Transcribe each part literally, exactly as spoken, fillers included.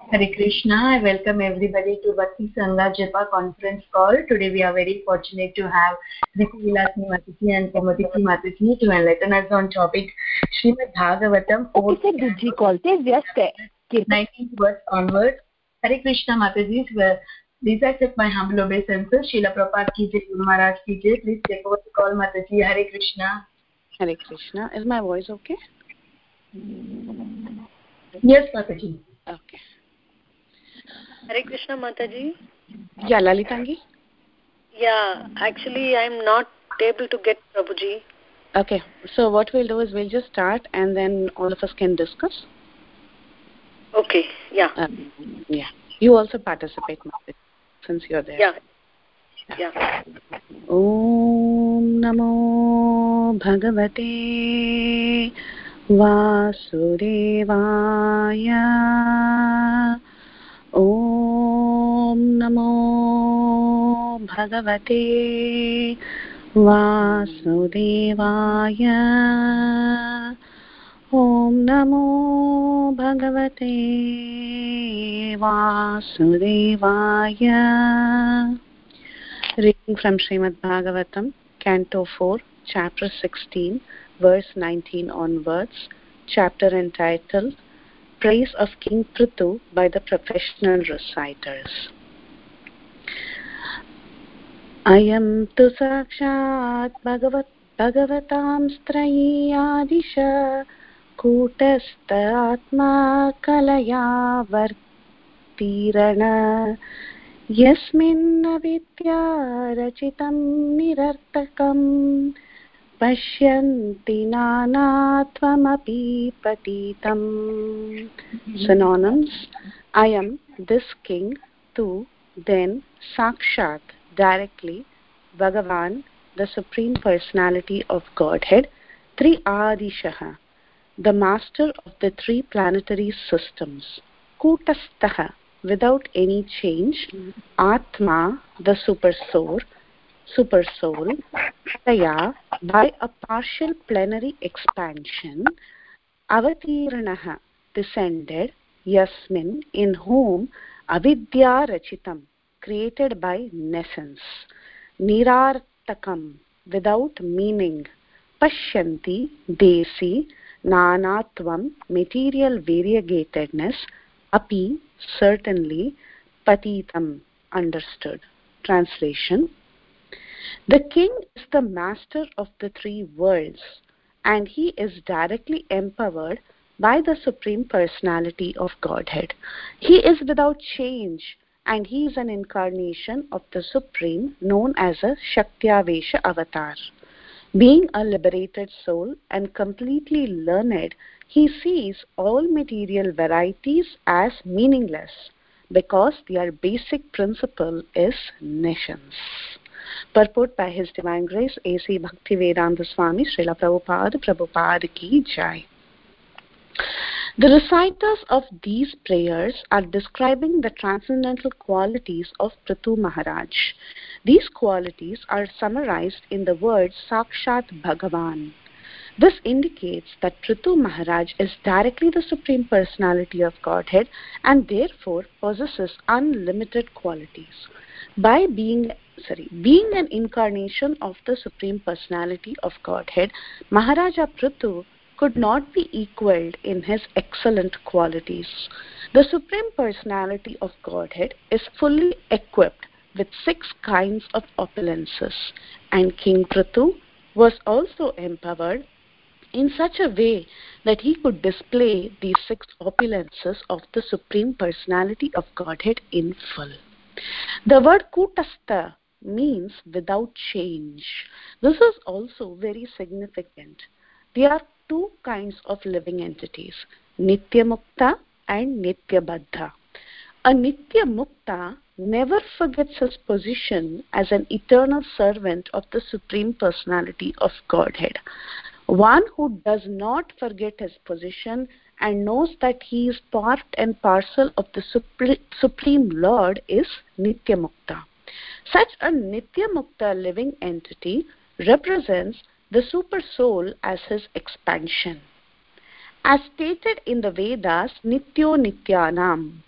Hare Krishna. I welcome everybody to Bhakti Sangha Japa conference call. Today we are very fortunate to have Riti Vilasini Mataji and Pramoditi Mataji to enlighten us on topic Srimad Bhagavatam fourth nineteenth verse onwards. Hare Krishna Mataji, please accept my humble obeisances. Srila Prabhupada ki jai, Guru Maharaj ki jai. Please take over the call, Mataji. Hare Krishna. Hare Krishna. Is my voice okay? Yes, Mataji. Okay. Hare Krishna Mataji. Yeah, Lalitangi? Yeah, actually I'm not able to get Prabhuji. Okay, so what we'll do is we'll just start and then all of us can discuss. Okay, yeah. Um, yeah. You also participate, Mataji, since you're there. Yeah. Yeah. Om Namo Bhagavate Vasudevaya. Om Namo Bhagavate Vasudevaya. Om Namo Bhagavate Vasudevaya. Reading from Srimad Bhagavatam, Canto four, Chapter sixteen, verse nineteen onwards, chapter entitled Praise of King Prithu by the Professional Reciters. Ayam tu sakshat bhagavat bhagavatam strayadisha kutastha atma kalaya vartirana yasmin avidya rachitam nirartakam Pashyanti nanattvamapi patitam. Synonyms: I am this king, tu, then, sakshat, directly, Bhagavan, the Supreme Personality of Godhead, Tri Adishaha, the master of the three planetary systems, Kutastaha, without any change, Atma, the super soul, super soul, Kaya, by a partial plenary expansion, Avatiranaha, descended, Yasmin, in whom Avidya Rachitam, created by nescience, Nirartakam, without meaning, Pashyanti, they see, Nanatvam, material variegatedness, Api, certainly, Patitam, understood. Translation: the king is the master of the three worlds, and he is directly empowered by the Supreme Personality of Godhead. He is without change, and he is an incarnation of the Supreme, known as a Shaktavesha avatar. Being a liberated soul and completely learned, he sees all material varieties as meaningless, because their basic principle is nescience. Purport by His Divine Grace A C Bhaktivedanta Swami Srila Prabhupada Prabhupada Ki Jai. The reciters of these prayers are describing the transcendental qualities of Prithu Maharaj. These qualities are summarized in the word Sakshat Bhagavan. This indicates that Prithu Maharaj is directly the Supreme Personality of Godhead and therefore possesses unlimited qualities. By being sorry, being an incarnation of the Supreme Personality of Godhead, Maharaja Prithu could not be equaled in his excellent qualities. The Supreme Personality of Godhead is fully equipped with six kinds of opulences, and King Prithu was also empowered in such a way that he could display these six opulences of the Supreme Personality of Godhead in full. The word Kutastha means without change. This is also very significant. There are two kinds of living entities, Nitya Mukta and Nitya Baddha. A Nitya Mukta never forgets his position as an eternal servant of the Supreme Personality of Godhead. One who does not forget his position and knows that he is part and parcel of the Supre- Supreme Lord is Nitya Mukta. Such a Nitya Mukta living entity represents the Super Soul as his expansion. As stated in the Vedas, Nityo Nityanam,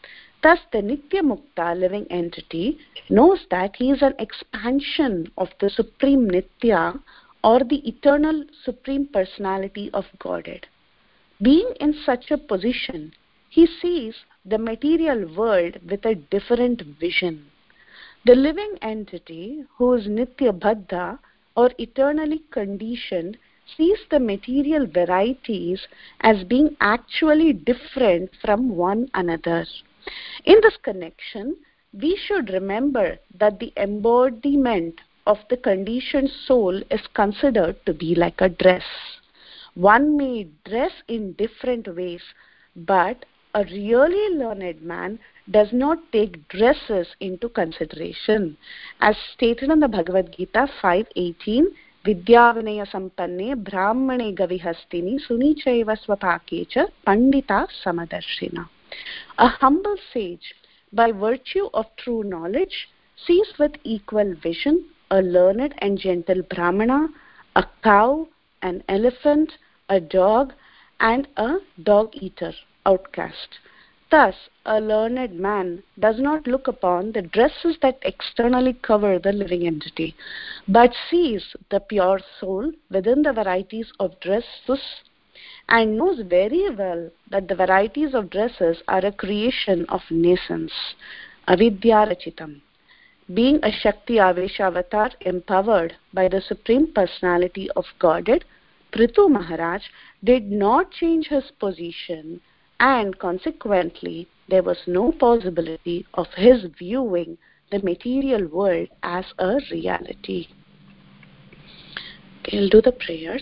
Thus, the Nitya Mukta living entity knows that he is an expansion of the Supreme Nitya, or the eternal Supreme Personality of Godhead. Being in such a position, he sees the material world with a different vision. The living entity, who is Nitya Baddha, or eternally conditioned, sees the material varieties as being actually different from one another. In this connection, we should remember that the embodiment of the conditioned soul is considered to be like a dress. One may dress in different ways, but a really learned man does not take dresses into consideration. As stated in the Bhagavad Gita five eighteen, Vidya Vinaya Sampanne Brahmane Gavihastini Sunichaiva Swapakecha Pandita Samadarshina. A humble sage, by virtue of true knowledge, sees with equal vision a learned and gentle Brahmana, a cow, an elephant, a dog, and a dog-eater, outcast. Thus, a learned man does not look upon the dresses that externally cover the living entity, but sees the pure soul within the varieties of dresses, and knows very well that the varieties of dresses are a creation of nascence, avidya rachitam. Being a Shakti Avesha avatar empowered by the Supreme Personality of Godhead, Prithu Maharaj did not change his position, and consequently there was no possibility of his viewing the material world as a reality. Okay, I'll do the prayers.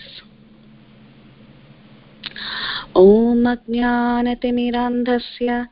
Om Ajnanatimirandhasya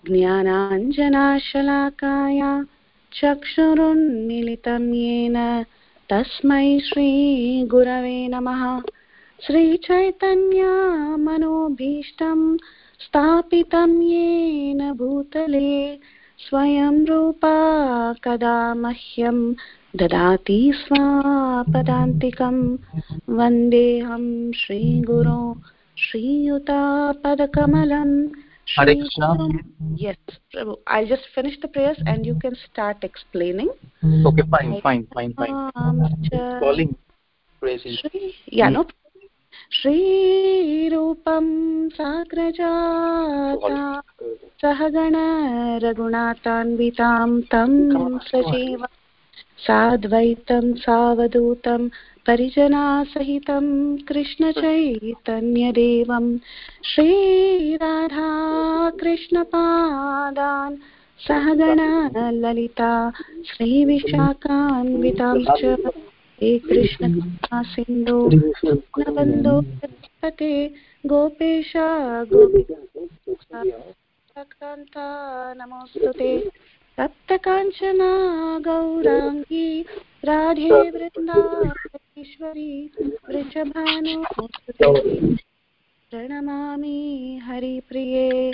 Jnananjanashalakaya Chakshurunmilitam Yena Tasmai Shri Gurave Namaha. Shri Chaitanya Manobhishtam Stapitam Yena Bhutale Swayam Rupa Kada Mahyam Dadati Swapadantikam Vandeham Shri Guru Shri Yuta Padakamalam. Hare Krishna. Yes, Prabhu. I'll just finish the prayers and you can start explaining. Okay, fine, fine, fine, fine. Calling praises. Shri, yeah, no. Shri Rupam Sagrajata Sahagana Raghunathanvitam Tam Sajiva Sadvaitam Savadutam Parijana Sahitam Krishna Chaitanya Devam Shri Radha Krishna Padan Sahagana Lalita Shri Vishakhanvitam Cha He Krishna Sindhu Nabando Pate Gopesha Gopika Sakanta Namostute Sapta Kanchana Gaurangi Radhe Vrindaveshwari Vrishabhanu Sute Pranamami Hari Priye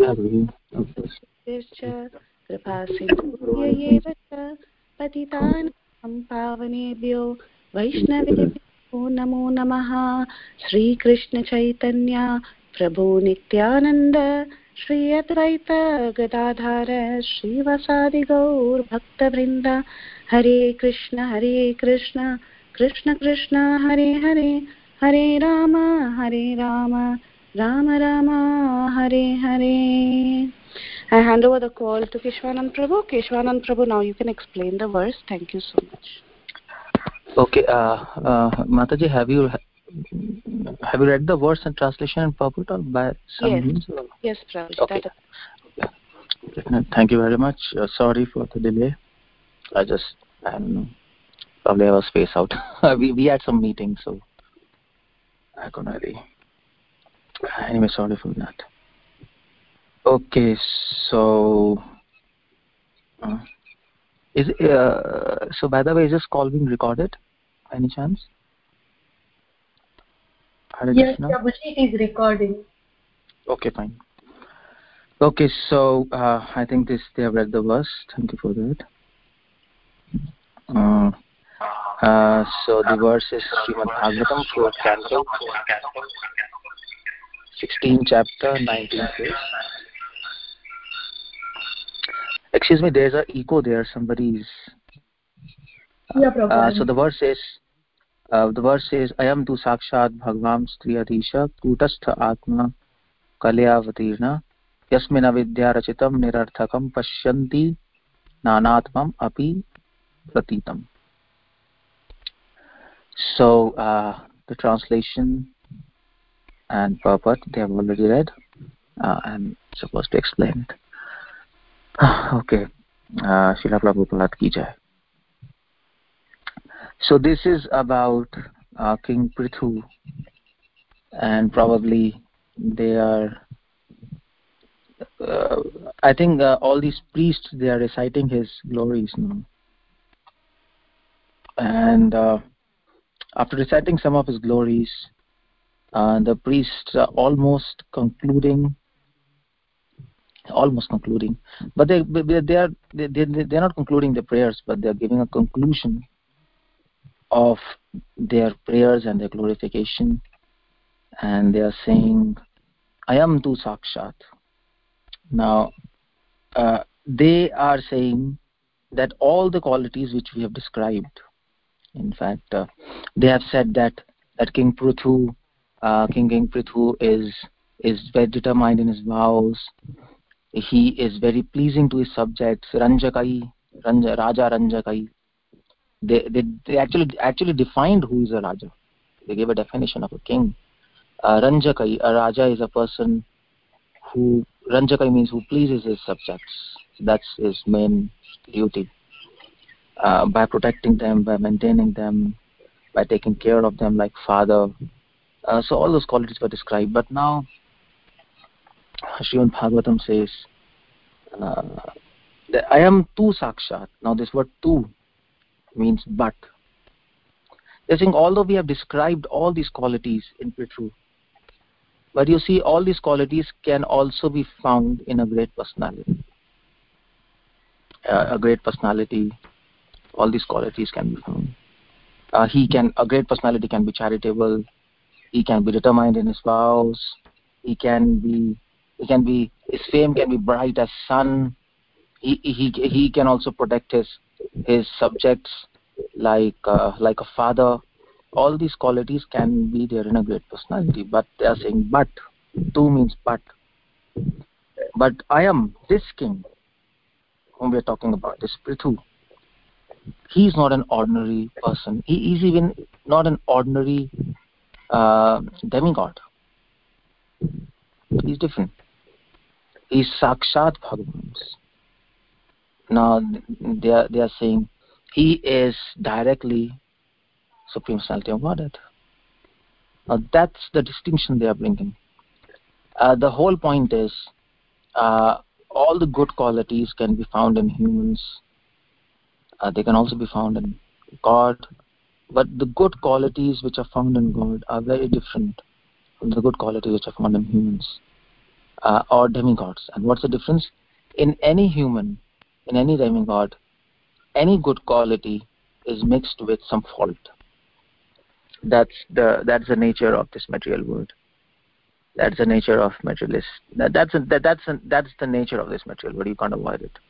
Kripa Sindhya Yevacha Patitanam Pavanebhyo Vaishnavebhyo Namo Namaha. Shri Krishna Chaitanya Prabhu Nityananda Shri Advaita Gadadhara Shri Vasadi Gaur Bhakta Vrinda. Hare Krishna Hare Krishna Krishna Krishna Hare Hare Hare Rama Hare Rama Rama Rama Hare Hare. I hand over the call to Keshwanand Prabhu. Keshwanand Prabhu, now you can explain the verse. Thank you so much. Okay, uh, uh, Mataji, have you have you read the verse and translation in purport or by some yes. means? Or? Yes, Prabhu. Okay. Okay. Thank you very much. Uh, sorry for the delay. I just, I don't know, probably I was spaced out. we we had some meetings, so I couldn't really. Anyway, sorry for that. Okay, so uh, is uh, so by the way, is this call being recorded? Any chance? Yes, Prabhuji, it is recording. Okay, fine. Okay, so uh, I think this they have read the verse. Thank you for that. Uh, uh, so the verse is Srimad Bhagavatam, fourth canto, sixteenth chapter, nineteenth verse. Excuse me, there's a echo there. Somebody's. Yeah, Uh, so Prabhupada. the verse says, uh, the verse says, "Ayam tu sakshat bhagvam striyadisha kutastha atma kalyavatirna yasmina vidya rachitam nirarthakam pashyanti nanatmam api pratitam." So uh, the translation and purport they have already read. Uh, I'm supposed to explain it. Okay. Uh, Srila Prabhupada ki jai. So this is about uh, King Prithu, and probably they are. Uh, I think uh, all these priests they are reciting his glories now, and uh, after reciting some of his glories, uh, the priests are almost concluding. Almost concluding, but they they are they they they are not concluding the prayers, but they are giving a conclusion of their prayers and their glorification, and they are saying, "Ayam tu sakshat." Now, uh, they are saying that all the qualities which we have described, in fact, uh, they have said that that King Prithu, uh, King King Prithu is is very determined in his vows. He is very pleasing to his subjects. Ranjakai, Ranja, Raja Ranjakai. They, they they actually actually defined who is a Raja. They gave a definition of a king. Uh, Ranjakai, a Raja is a person who, Ranjakai means who pleases his subjects. That's his main duty. Uh, by protecting them, by maintaining them, by taking care of them like father. Uh, so all those qualities were described. But now, Srimad Bhagavatam says, uh, that I am tu sakshat. Now this word tu means but. They're saying although we have described all these qualities in Prithu, but you see all these qualities can also be found in a great personality. Uh, a great personality, all these qualities can be found. Uh, he can, a great personality can be charitable, he can be determined in his vows, he can be, he can be, his fame can be bright as sun, he he he can also protect his his subjects like uh, like a father. All these qualities can be there in a great personality, but they are saying but. Tu means but. But I am this king whom we are talking about, this Prithu. He is not an ordinary person. He is even not an ordinary uh, demigod. He is different. He is Sakshat Bhagavan. Now they are they are saying he is directly Supreme Personality of Godhead. Now that's the distinction they are bringing. Uh, the whole point is uh, all the good qualities can be found in humans. Uh, they can also be found in God. But the good qualities which are found in God are very different from the good qualities which are found in humans uh, or demigods. And what's the difference? In any human, in any demigod, any good quality is mixed with some fault. That's the that's the nature of this material world. That's the nature of materialist. That, that's a, that, that's a, that's the nature of this material world. You can't avoid it.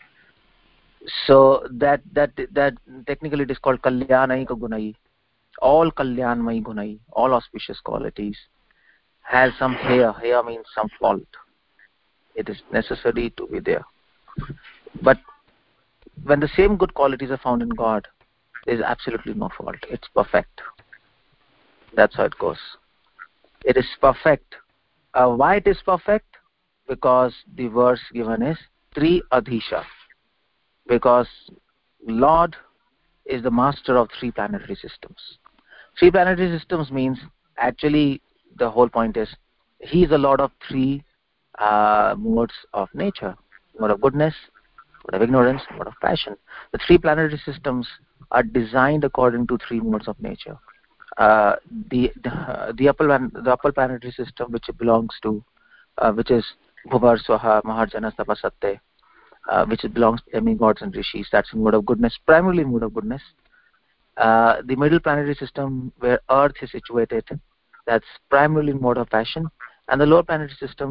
So that that that technically it is called kalyanai gunai. All kalyanmai gunai, all auspicious qualities, has some heya. Heya means some fault. It is necessary to be there. But when the same good qualities are found in God, there is absolutely no fault. It's perfect. That's how it goes. It is perfect. Uh, why it is perfect? Because the verse given is Tri Adhisha. Because Lord is the master of three planetary systems. Three planetary systems means actually the whole point is he is the Lord of three uh, modes of nature. Mode of goodness, mode of ignorance, mode of passion. The three planetary systems are designed according to three modes of nature. Uh, the the, uh, the upper the upper planetary system which it belongs to, uh, which is Bhuvar Swaha Maharjana Tapasatte, uh, which belongs to demigods and rishis. That's mode of goodness, primarily mode of goodness. Uh, the middle planetary system where Earth is situated, that's primarily mode of passion, and the lower planetary systems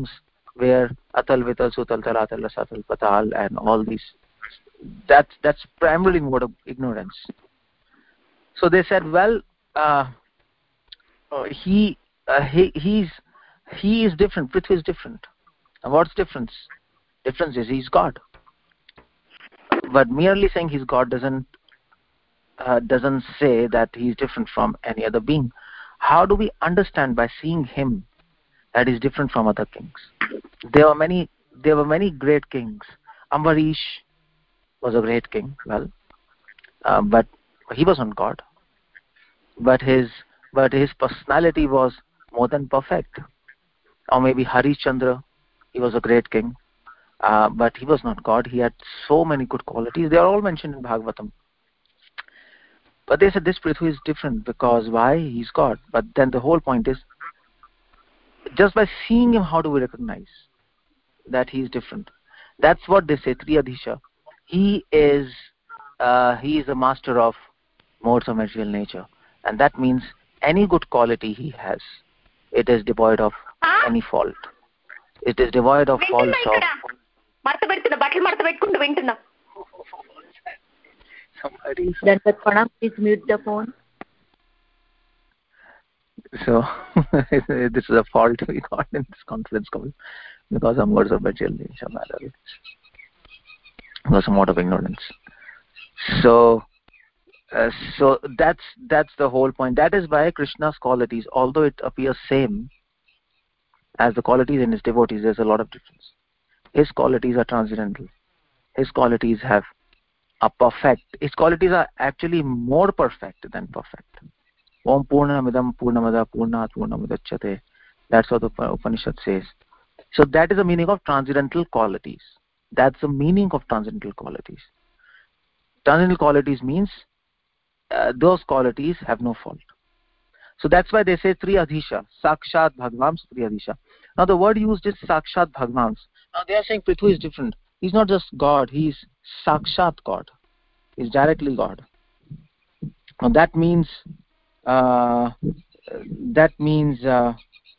where Atal, Vital, Sutal, Talatal, Rasatal, Patal, and all these, that's, that's primarily mode of ignorance. So they said, well, uh, uh, he, uh, he, he's, he is different, Prithvi is different. And what's difference? Difference is he's God. But merely saying he's God doesn't uh, doesn't say that he's different from any other being. How do we understand by seeing him that he's different from other kings? There were many there were many great kings. Ambarish was a great king, well, uh, but he was not God. But his but his personality was more than perfect. Or maybe Harishchandra, he was a great king. Uh, but he was not God. He had so many good qualities. They are all mentioned in Bhagavatam. But they said this Prithvi is different because why? He's God. But then the whole point is, just by seeing him, how do we recognize that he is different? That's what they say, Triyadhisha. He is uh, he is a master of modes of material nature. And that means any good quality he has, it is devoid of any fault. It is devoid of faults of... Somebody. Please mute the phone. So this is a fault we got in this conference call because of words of material nature matter. Because of mode of ignorance. So, uh, so that's that's the whole point. That is why Krishna's qualities, although it appears same as the qualities in his devotees, there's a lot of difference. His qualities are transcendental. His qualities have a perfect. His qualities are actually more perfect than perfect. Om Purnamidam Purnamada Purnat Purnamudachyate. That's what the Upanishad says. So that is the meaning of transcendental qualities. That's the meaning of transcendental qualities. Transcendental qualities means uh, those qualities have no fault. So that's why they say Triyadhisha, Sakshat Bhagvams Triyadhisha. Now the word used is Sakshat Bhagvams. Now they are saying Prithu is different. He's not just God, he's Sakshat God. He's directly God. Now that means, uh, that means, uh,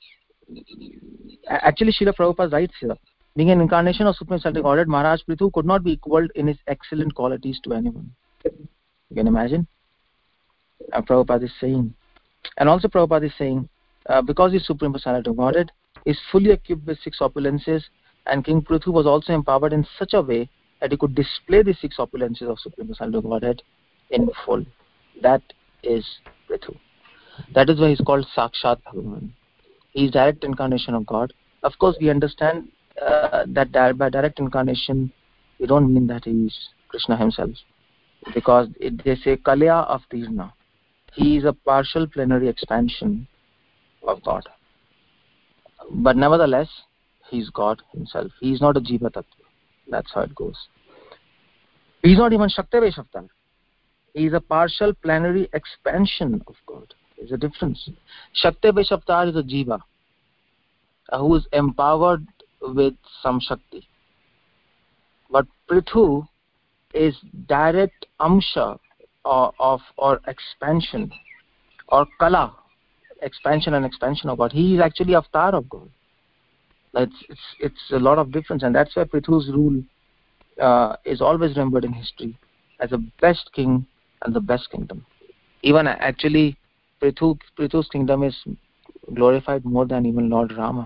actually Srila Prabhupada writes here, being an incarnation of Supreme Celtic Godhead, Maharaj Prithu could not be equaled in his excellent qualities to anyone. You can imagine? Uh, Prabhupada is saying. And also Prabhupada is saying, uh, because he's Supreme Personality of Godhead, is fully equipped with six opulences, and King Prithu was also empowered in such a way that he could display the six opulences of Supreme Personality of Godhead in full. That is Prithu. That is why he's called Sakshat Bhagavan. He is direct incarnation of God. Of course, we understand uh, that by direct incarnation, we don't mean that he is Krishna himself, because it, they say Kalya Avtirna. He is a partial plenary expansion of God. But nevertheless, he is God himself. He is not a Jiva Tattva. That's how it goes. He is not even Shaktavesh Avatar. He is a partial plenary expansion of God. There's a difference. Shaktavesh Avatar is a Jiva uh, who is empowered with some Shakti. But Prithu is direct Amsha or, of or expansion or Kala, expansion and expansion of God. He is actually Avatar of God. It's, it's, it's a lot of difference, and that's why Prithu's rule uh, is always remembered in history as the best king and the best kingdom. Even actually, Prithu, Prithu's kingdom is glorified more than even Lord Rama.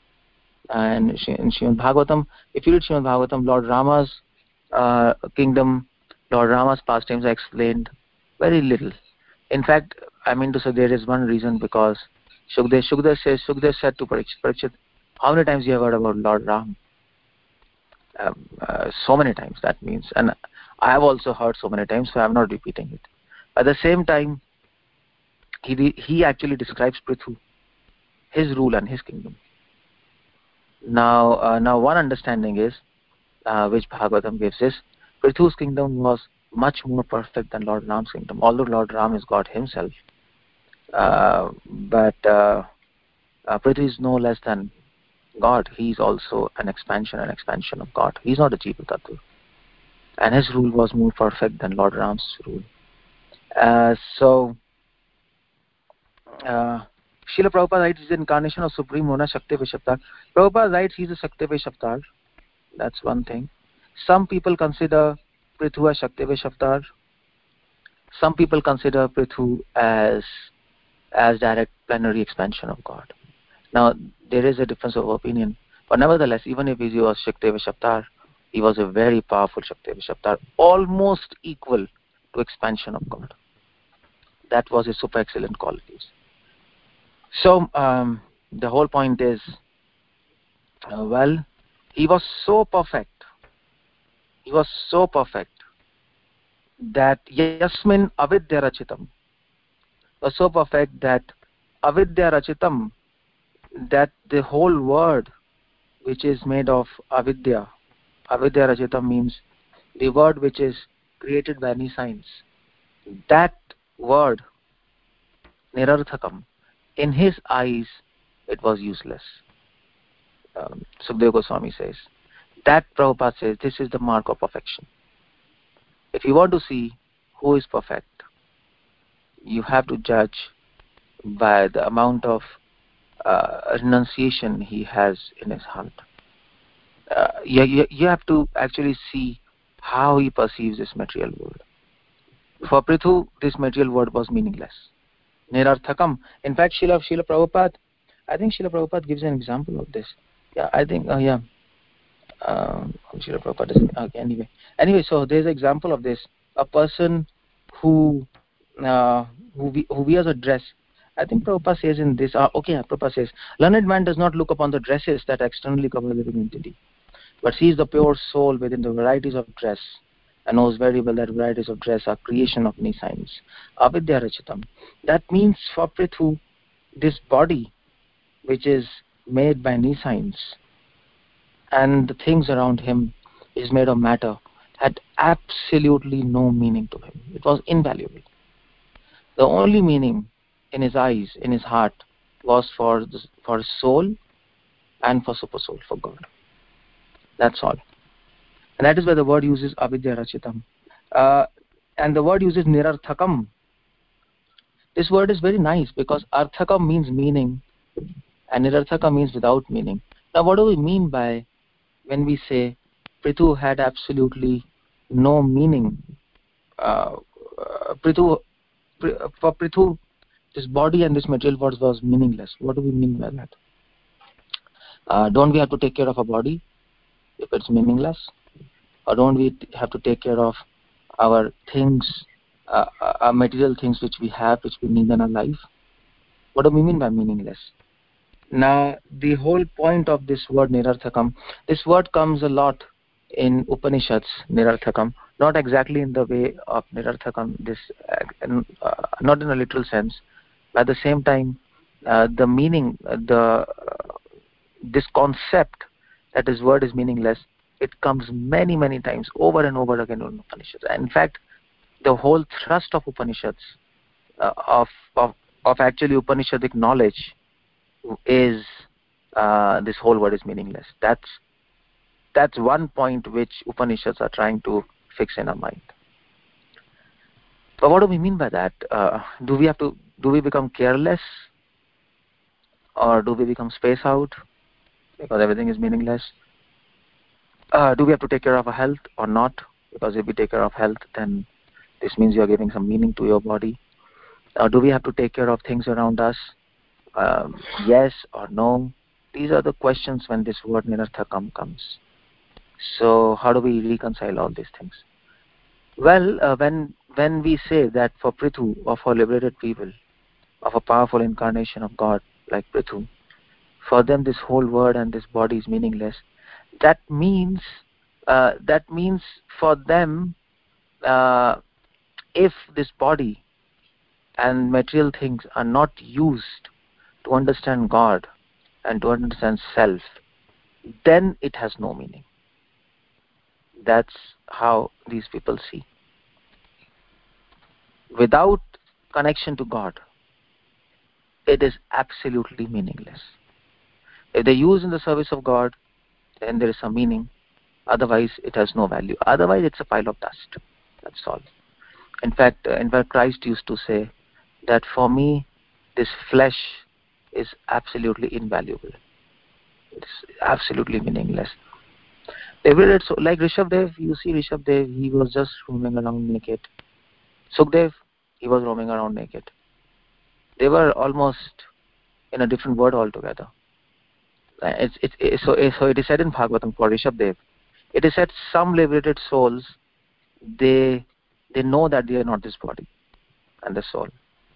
And in Srimad Bhagavatam, if you read Srimad Bhagavatam, Lord Rama's uh, kingdom, Lord Rama's pastimes are explained very little. In fact, I mean to say there is one reason, because Shukdev, Shukdev says, Shukdev said to Parikshit, Parikshit, how many times you have heard about Lord Ram? Um, uh, so many times, that means. And I have also heard so many times, so I am not repeating it. At the same time, he he actually describes Prithu, his rule and his kingdom. Now, uh, now one understanding is, uh, which Bhagavatam gives is, Prithu's kingdom was much more perfect than Lord Ram's kingdom. Although Lord Ram is God himself, uh, but uh, uh, Prithu is no less than God. He is also an expansion and expansion of God. He is not a Jiva Tattva, and his rule was more perfect than Lord Ram's rule. Uh, so, uh, Srila Prabhupada writes he's the incarnation of Supreme Lord Shaktivesh Avatar. Prabhupada writes he's a Shaktivesh Avatar. That's one thing. Some people consider Prithu as Shaktivesh Avatar. Some people consider Prithu as as direct plenary expansion of God. Now, there is a difference of opinion. But nevertheless, even if he was Shaktivesh Avatar, he was a very powerful Shaktivesh Avatar, almost equal to expansion of God. That was his super excellent qualities. So, um, the whole point is, uh, well, he was so perfect. He was so perfect that Yasmin Avidya Rachitam was so perfect that Avidya Rachitam, that the whole word which is made of Avidya, Avidya Rachitam means the word which is created by any science. That word, Nirarthakam, in his eyes, it was useless. Um, Sukadeva Goswami says. That Prabhupada says, this is the mark of perfection. If you want to see who is perfect, you have to judge by the amount of uh, renunciation he has in his heart. Uh, you, you, you have to actually see how he perceives this material world. For Prithu, this material world was meaningless. Nirarthakam. In fact, Srila, Srila Prabhupada, I think Srila Prabhupada gives an example of this. Yeah, I think, uh, yeah. Um, Srila Prabhupada doesn't, okay, anyway. Anyway, so there's an example of this. A person who, uh, who, who wears a dress. I think Prabhupada says in this, uh, okay, Prabhupada says, learned man does not look upon the dresses that externally cover the living entity, but sees the pure soul within the varieties of dress, and knows very well that varieties of dress are creation of many signs. Avidya Rachitam. That means for Prithu, this body, which is made by many signs, and the things around him is made of matter, had absolutely no meaning to him. It was invaluable. The only meaning in his eyes, in his heart, was for the, for his soul and for super soul, for God. That's all. And that is why the word uses avidya rachitam. Uh, and the word uses nirarthakam. This word is very nice because arthakam means meaning and nirarthakam means without meaning. Now what do we mean by when we say Prithu had absolutely no meaning? Uh, uh, Prithu, for Prithu, this body and this material world was meaningless. What do we mean by that? Uh, don't we have to take care of our body if it's meaningless? Or don't we have to take care of our things, uh, our material things which we have, which we need in our life? What do we mean by meaningless? Now, the whole point of this word nirarthakam, this word comes a lot in Upanishads, nirarthakam, not exactly in the way of nirarthakam, this, uh, not in a literal sense, but at the same time, uh, the meaning, uh, the uh, this concept that this word is meaningless, it comes many, many times, over and over again in Upanishads. And in fact, the whole thrust of Upanishads, uh, of, of of actually Upanishadic knowledge, is uh, this whole word is meaningless. That's that's one point which Upanishads are trying to fix in our mind. But what do we mean by that? Uh, do we have to? Do we become careless, or do we become space out because everything is meaningless? Uh, do we have to take care of our health or not? Because if we take care of health, then this means you are giving some meaning to your body. Uh, do we have to take care of things around us? Um, yes or no? These are the questions when this word nirarthakam comes. So how do we reconcile all these things? Well, uh, when when we say that for Prithu, or for liberated people, of a powerful incarnation of God like Prithu, for them this whole word and this body is meaningless, that means uh, that means for them, uh, if this body and material things are not used to understand God and to understand self, then it has no meaning. That's how these people see. Without connection to God, it is absolutely meaningless. If they use in the service of God, then there is some meaning. Otherwise, it has no value. Otherwise, it's a pile of dust. That's all. In fact, uh, in fact, Christ used to say that for me, this flesh is absolutely invaluable. It's absolutely meaningless. Liberated soul, like Rishabdev, you see Rishabdev, he was just roaming around naked. Sukhdev, he was roaming around naked. They were almost in a different world altogether. It's, it's, it's, so, so it is said in Bhagavatam for Rishabdev, it is said some liberated souls, they they know that they are not this body and the soul.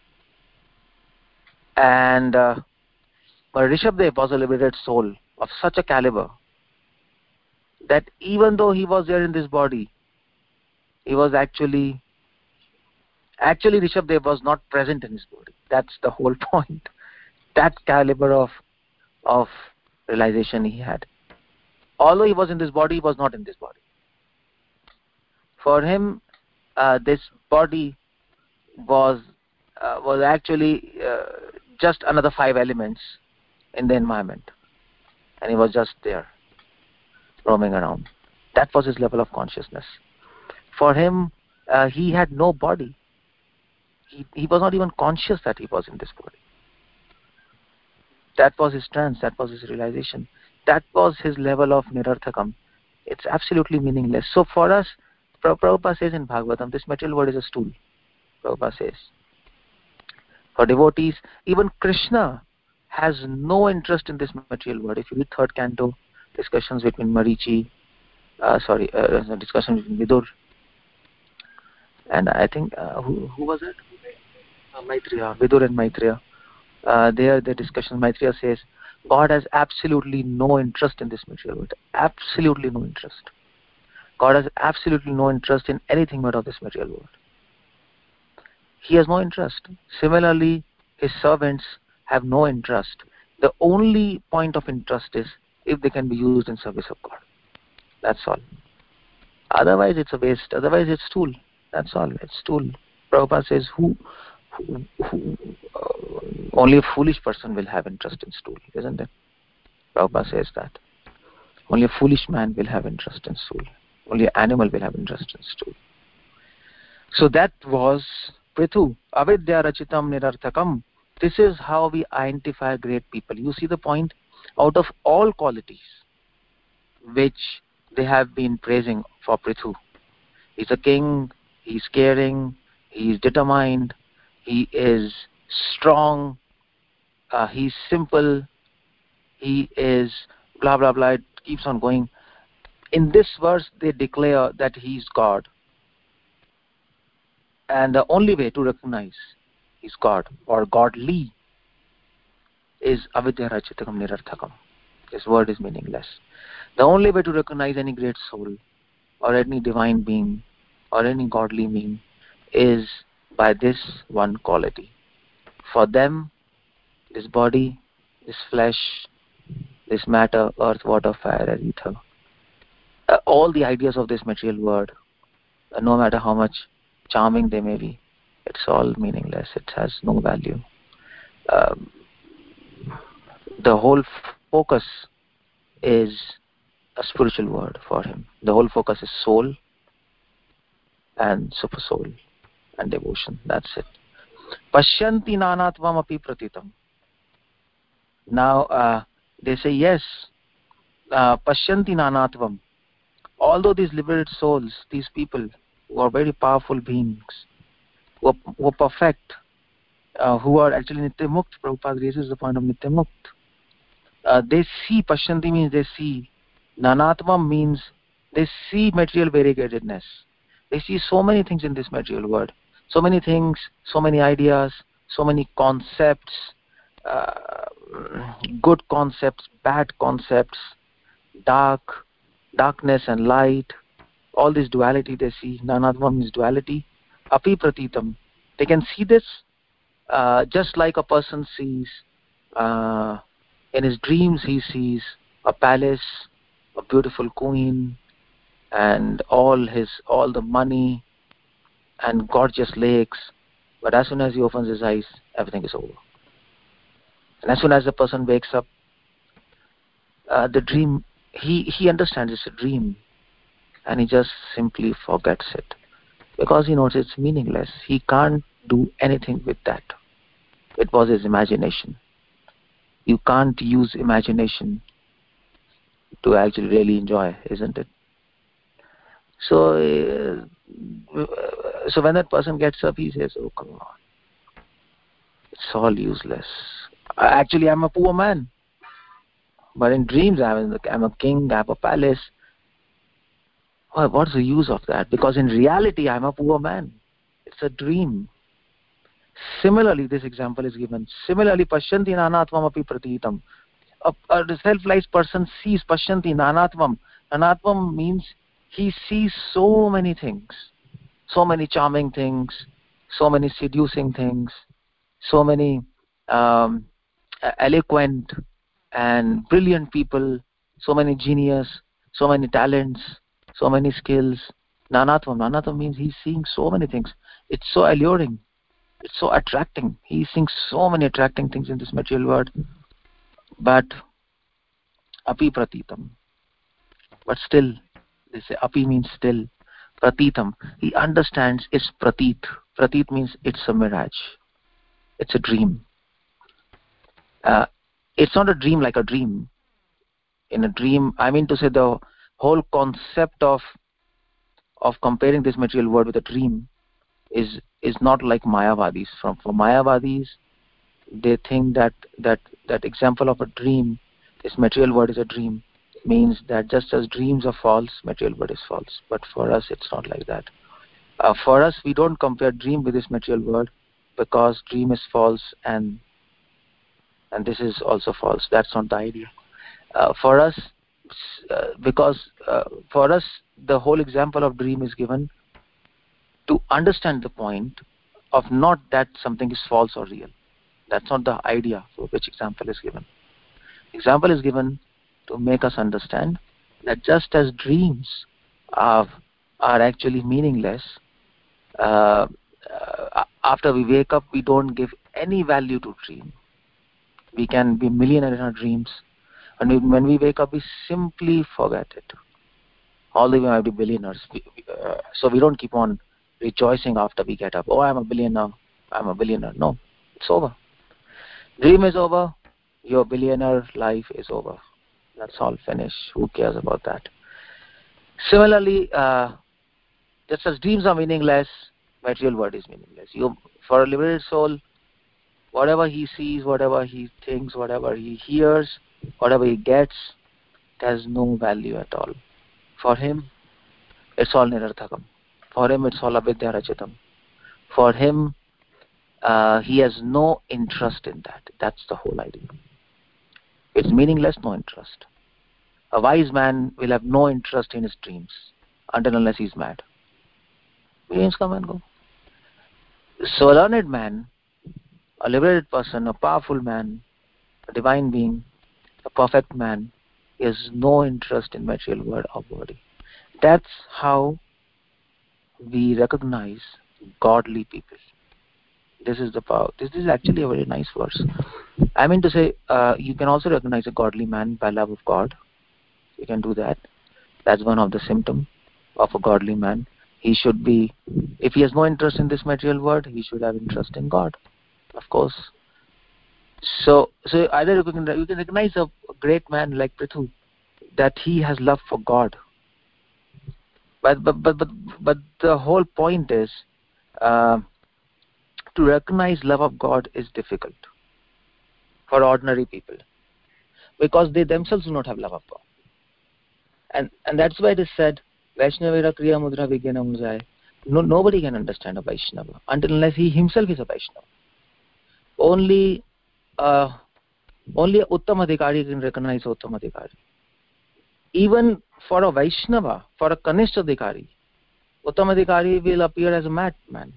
And uh, but Rishabdev was a liberated soul of such a caliber that even though he was there in this body, he was actually, actually Rishabdev was not present in his body. That's the whole point. That caliber of, of realization he had. Although he was in this body, he was not in this body. For him, uh, this body was uh, was actually uh, just another five elements in the environment, and he was just there, roaming around. That was his level of consciousness. For him, uh, he had no body. He, he was not even conscious that he was in this body. That was his trance. That was his realization. That was his level of nirarthakam. It's absolutely meaningless. So for us, Prabhupada says in Bhagavatam, this material world is a stool. Prabhupada says. For devotees, even Krishna has no interest in this material world. If you read third canto, discussions between Marichi, uh, sorry, uh, discussion between Vidur, and I think, uh, who, who was it? Uh, Maitreya, Vidur and Maitreya. Uh, there, the discussion, Maitreya says, God has absolutely no interest in this material world. Absolutely no interest. God has absolutely no interest in anything but of this material world. He has no interest. Similarly, his servants have no interest. The only point of interest is if they can be used in service of God. That's all. Otherwise, it's a waste. Otherwise, it's stool. That's all. It's stool. Prabhupada says, who, who, who uh, only a foolish person will have interest in stool, isn't it? Prabhupada says that. Only a foolish man will have interest in stool. Only an animal will have interest in stool. So that was Prithu. Avidya rachitam nirarthakam. This is how we identify great people. You see the point? Out of all qualities which they have been praising for Prithu, he's a king, he's caring, he's determined, he is strong, uh, he's simple, he is blah blah blah. It keeps on going. In this verse, they declare that he's God. And the only way to recognize he's God or godly is avidya rachitakam nirarthakam. This word is meaningless. The only way to recognize any great soul or any divine being or any godly being is by this one quality. For them, this body, this flesh, this matter, earth, water, fire, and ether, uh, all the ideas of this material world, uh, no matter how much charming they may be, it's all meaningless. It has no value. Um, the whole focus is a spiritual word for him. The whole focus is soul and super soul and devotion. That's it. Pashyanti nanatvam api pratitam. Now uh, they say yes. Uh, Pashyanti nanatvam. Although these liberated souls, these people who are very powerful beings, who are, who are perfect, uh, who are actually nitya-mukt, Prabhupada raises the point of nitya-mukt. Uh, they see, Pashyanti means they see, Nanatvam means they see material variegatedness. They see so many things in this material world. So many things, so many ideas, so many concepts, uh, good concepts, bad concepts, dark, darkness and light, all this duality they see. Nanatvam means duality. Api pratitam. They can see this uh, just like a person sees, uh, in his dreams he sees a palace, a beautiful queen, and all his all the money and gorgeous lakes. But as soon as he opens his eyes, everything is over. And as soon as the person wakes up, uh, the dream, he, he understands it's a dream, and he just simply forgets it because he knows it's meaningless. He can't do anything with that. It was his imagination. You can't use imagination to actually really enjoy, isn't it? So, uh, so when that person gets up, he says, "Oh, come on, it's all useless. Actually, I'm a poor man, but in dreams, I'm, I'm a king. I have a palace. Well, what's the use of that? Because in reality, I'm a poor man. It's a dream." Similarly, this example is given. Similarly, pashyanti nanatvam api pratitam. A, a self-realized person sees pashyanti nanatvam. Nanatvam means he sees so many things, so many charming things, so many seducing things, so many um, eloquent and brilliant people, so many genius, so many talents, so many skills. Nanatvam. Nanatvam means he's seeing so many things. It's so alluring. It's so attracting. He's seeing so many attracting things in this material world. But api pratitam. But still, they say api means still. Pratitam. He understands it's pratit. Pratit means it's a mirage. It's a dream. Uh, it's not a dream like a dream. In a dream, I mean to say the whole concept of of comparing this material world with a dream is is not like Mayavadis. From for Mayavadis, they think that that that example of a dream, this material world is a dream, means that just as dreams are false, material world is false. But for us, it's not like that. Uh, for us, we don't compare dream with this material world because dream is false and and this is also false. That's not the idea. Uh, for us, uh, because uh, for us, the whole example of dream is given to understand the point of not that something is false or real. That's not the idea for which example is given. Example is given to make us understand that just as dreams are, are actually meaningless, uh, uh, after we wake up, we don't give any value to dream. We can be millionaire in our dreams, and we, when we wake up, we simply forget it. Although we might be billionaires, we, uh, so we don't keep on rejoicing after we get up. Oh, I'm a billionaire. I'm a billionaire. No, it's over. Dream is over. Your billionaire life is over. That's all finished. Who cares about that? Similarly, uh, just as dreams are meaningless, material world is meaningless. You, for a liberated soul, whatever he sees, whatever he thinks, whatever he hears, whatever he gets, it has no value at all. For him, it's all nirarthakam. For him, it's all avidya rachitam. For him, uh, he has no interest in that. That's the whole idea. It's meaningless, no interest. A wise man will have no interest in his dreams until unless he's mad. Dreams come and go. So a learned man, a liberated person, a powerful man, a divine being, a perfect man, he has no interest in material world or body. That's how we recognize godly people. This is the power. This is actually a very nice verse. I mean to say, uh, you can also recognize a godly man by love of God. You can do that. That's one of the symptoms of a godly man. He should be, if he has no interest in this material world, he should have interest in God, of course. So, so either you can, you can recognize a great man like Prithu, that he has love for God. But but but but, but the whole point is, uh, to recognize love of God is difficult for ordinary people, because they themselves do not have love of God. And and that's why it is said, Vaishnavira Kriya Mudra Vijnana Mujai. No, nobody can understand a Vaishnava until unless he himself is a Vaishnava. Only uh, only a Uttam Adhikari can recognize Uttam Adhikari. Even for a Vaishnava, for a Kanishta Adhikari, Uttam Adhikari will appear as a madman.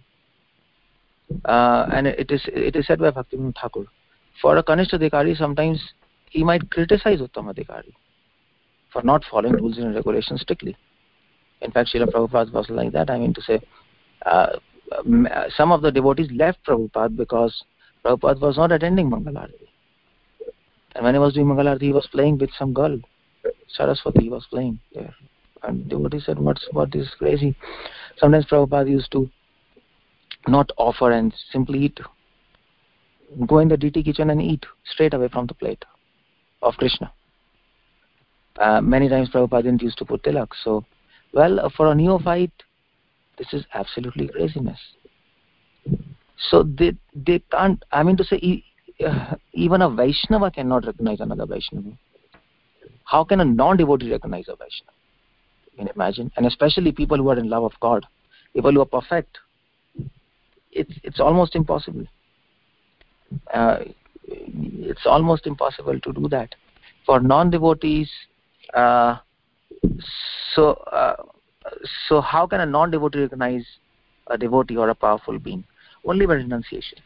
Uh, and it is it is said by Bhaktivinoda Thakur, for a Kanishta Adhikari, sometimes he might criticize Uttam Adhikari for not following rules and regulations strictly. In fact, Srila Prabhupada was like that. I mean to say, uh, some of the devotees left Prabhupada because Prabhupada was not attending Mangalarti. And when he was doing Mangalarti, he was playing with some girl, Saraswati, he was playing there. And devotees said, What's, what is crazy? Sometimes Prabhupada used to not offer and simply eat go in the D T kitchen and eat straight away from the plate of Krishna. Uh, many times Prabhupada didn't used to put tilak. So, well, uh, for a neophyte, this is absolutely craziness. So they they can't. I mean to say, e- uh, even a Vaishnava cannot recognize another Vaishnava. How can a non-devotee recognize a Vaishnava? You can imagine, and especially people who are in love of God, people who are perfect. It's it's almost impossible. Uh, it's almost impossible to do that. For non-devotees, uh, so uh, so how can a non-devotee recognize a devotee or a powerful being? Only by renunciation.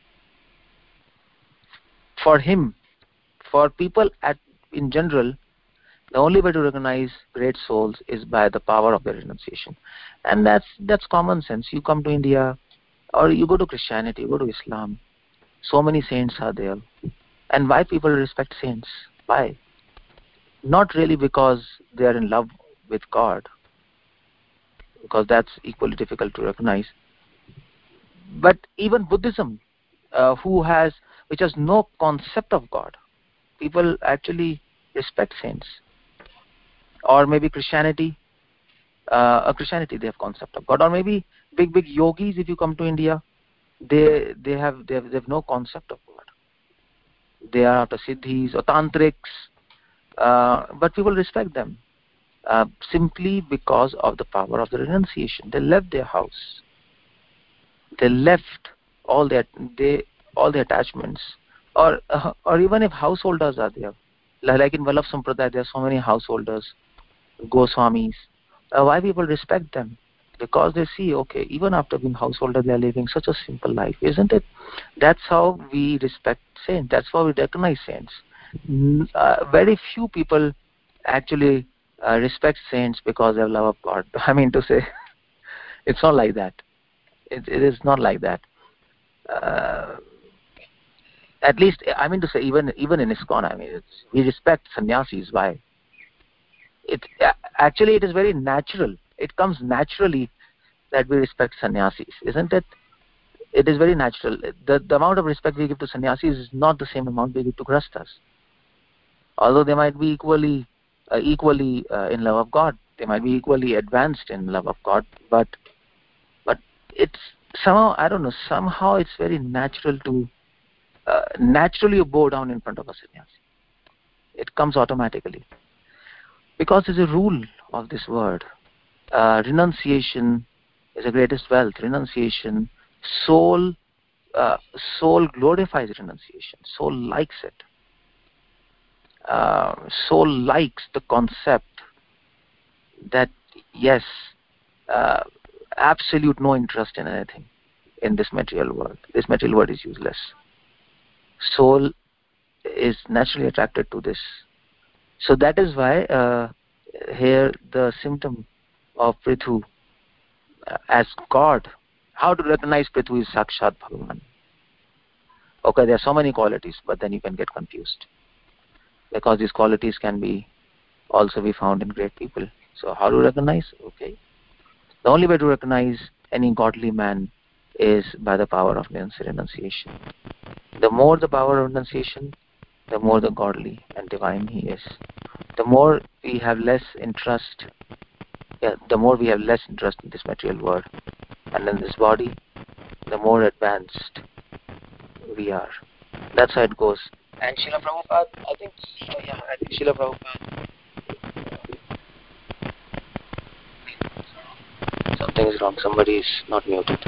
For him, for people at in general, the only way to recognize great souls is by the power of their renunciation, and that's that's common sense. You come to India, or you go to Christianity, you go to Islam. So many saints are there, and why people respect saints? Why? Not really because they are in love with God, because that's equally difficult to recognize. But even Buddhism, uh, who has which has no concept of God, people actually respect saints. Or maybe Christianity, uh, a Christianity they have concept of God. Or maybe big big yogis, if you come to India, they they have they have, they have no concept of God. They are after siddhis or tantrics, uh, but people respect them uh, simply because of the power of the renunciation. They left their house. They left all their they all the attachments, or uh, or even if householders are there, like in Vallabh Sampradaya, there are so many householders, Goswamis. Uh, why people respect them? Because they see, okay, even after being householder, they are living such a simple life, isn't it? That's how we respect saints. That's how we recognize saints. Mm, uh, very few people actually uh, respect saints because they have love of God. I mean to say, it's not like that. It, it is not like that. Uh, at least, I mean to say, even even in ISKCON, I mean, it's, we respect sannyasis. Why? It actually it is very natural. It comes naturally that we respect sannyasis, isn't it? It is very natural. The the amount of respect we give to sannyasis is not the same amount we give to grastas. Although they might be equally uh, equally uh, in love of God, they might be equally advanced in love of God, but but it's somehow, I don't know, somehow it's very natural to uh, naturally bow down in front of a sannyasi. It comes automatically because it's a rule of this word. Uh, renunciation is the greatest wealth. Renunciation, soul, uh, soul glorifies renunciation. Soul likes it. Uh, soul likes the concept that yes, uh, absolute no interest in anything in this material world. This material world is useless. Soul is naturally attracted to this. So that is why uh, here the symptom of Prithu uh, as God. How to recognize Prithu is Sakshat Bhagavan. Okay, there are so many qualities, but then you can get confused because these qualities can be also be found in great people. So how to recognize? Okay, the only way to recognize any godly man is by the power of renunciation. The more the power of renunciation, the more the godly and divine he is. The more we have less interest, yeah, the more we have less interest in this material world and in this body, the more advanced we are. That's how it goes. And Srila Prabhupada, I think, uh, yeah, I think Srila Prabhupada, something is wrong. Somebody is not muted.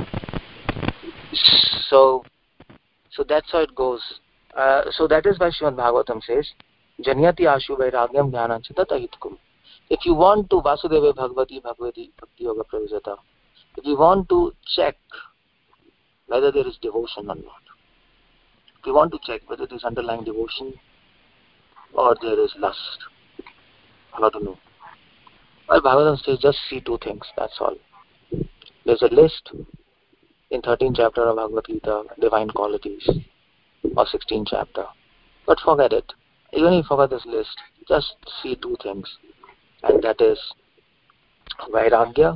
So, so that's how it goes. Uh, so that is why Srimad Bhagavatam says, Janyati ashu vairagyam jnanam tata hitkum. If you want to Vasudeva Bhagavati Bhagavati Bhakti Yoga Pravisata, if you want to check whether there is devotion or not, if you want to check whether there is underlying devotion or there is lust, how to know? Well, Bhagavatam says just see two things, that's all. There's a list in thirteenth chapter of Bhagavad Gita, divine qualities, or sixteenth chapter. But forget it. Even if you forget this list, just see two things. And that is Vairagya,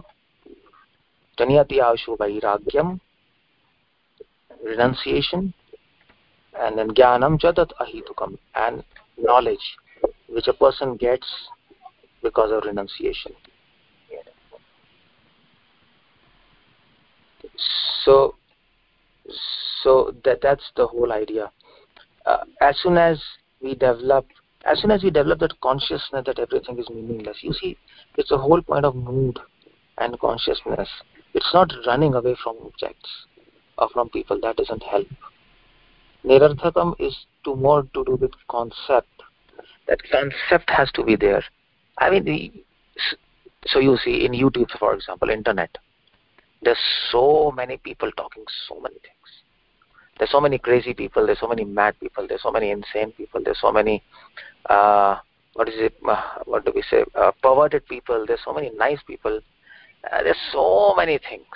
Janyati ashu vairagyam, renunciation, And then jnanam jadat ahitukam, and knowledge which a person gets because of renunciation. So, so that that's the whole idea. Uh, as soon as we develop, as soon as we develop that consciousness that everything is meaningless, you see, it's the whole point of mood and consciousness. It's not running away from objects or from people. That doesn't help. Nirarthakam is to more to do with concept. That concept has to be there. I mean, we, so you see in YouTube, for example, internet, there's so many people talking so many things. There's so many crazy people, there's so many mad people, there's so many insane people, there's so many, uh, what is it, uh, what do we say, uh, perverted people, there's so many nice people, uh, there's so many things.